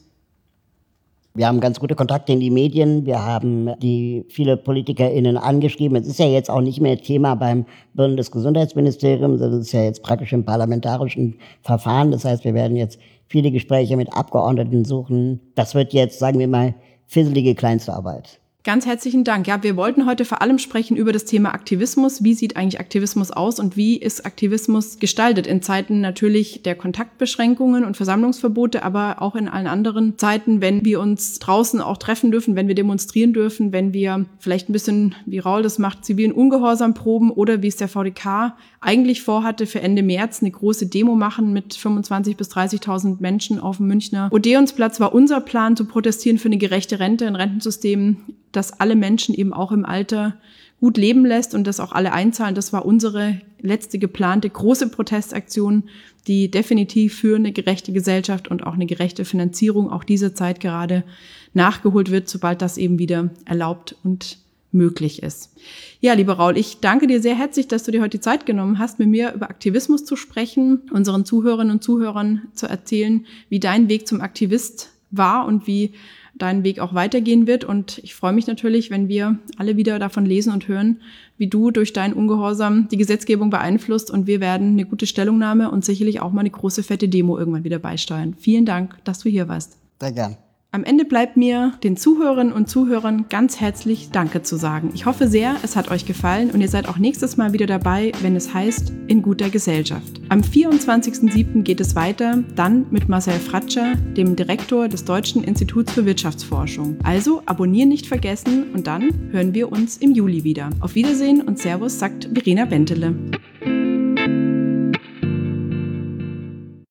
Wir haben ganz gute Kontakte in die Medien. Wir haben die viele PolitikerInnen angeschrieben. Es ist ja jetzt auch nicht mehr Thema beim Bundesgesundheitsministerium, sondern es ist ja jetzt praktisch im parlamentarischen Verfahren. Das heißt, wir werden jetzt viele Gespräche mit Abgeordneten suchen. Das wird jetzt, sagen wir mal, fisselige Kleinstarbeit. Ganz herzlichen Dank. Ja, wir wollten heute vor allem sprechen über das Thema Aktivismus. Wie sieht eigentlich Aktivismus aus und wie ist Aktivismus gestaltet in Zeiten natürlich der Kontaktbeschränkungen und Versammlungsverbote, aber auch in allen anderen Zeiten, wenn wir uns draußen auch treffen dürfen, wenn wir demonstrieren dürfen, wenn wir vielleicht ein bisschen, wie Raul das macht, zivilen Ungehorsam proben oder wie es der VDK eigentlich vorhatte, für Ende März eine große Demo machen mit 25.000 bis 30.000 Menschen auf dem Münchner Odeonsplatz. War unser Plan, zu protestieren für eine gerechte Rente, ein Rentensystem, das alle Menschen eben auch im Alter gut leben lässt und das auch alle einzahlen. Das war unsere letzte geplante große Protestaktion, die definitiv für eine gerechte Gesellschaft und auch eine gerechte Finanzierung auch dieser Zeit gerade nachgeholt wird, sobald das eben wieder erlaubt und möglich ist. Ja, lieber Raul, ich danke dir sehr herzlich, dass du dir heute die Zeit genommen hast, mit mir über Aktivismus zu sprechen, unseren Zuhörerinnen und Zuhörern zu erzählen, wie dein Weg zum Aktivist war und wie dein Weg auch weitergehen wird. Und ich freue mich natürlich, wenn wir alle wieder davon lesen und hören, wie du durch deinen Ungehorsam die Gesetzgebung beeinflusst. Und wir werden eine gute Stellungnahme und sicherlich auch mal eine große, fette Demo irgendwann wieder beisteuern. Vielen Dank, dass du hier warst. Sehr gern. Am Ende bleibt mir, den Zuhörerinnen und Zuhörern, ganz herzlich Danke zu sagen. Ich hoffe sehr, es hat euch gefallen und ihr seid auch nächstes Mal wieder dabei, wenn es heißt, in guter Gesellschaft. Am 24.07. geht es weiter, dann mit Marcel Fratscher, dem Direktor des Deutschen Instituts für Wirtschaftsforschung. Also abonnieren nicht vergessen und dann hören wir uns im Juli wieder. Auf Wiedersehen und Servus, sagt Verena Bentele.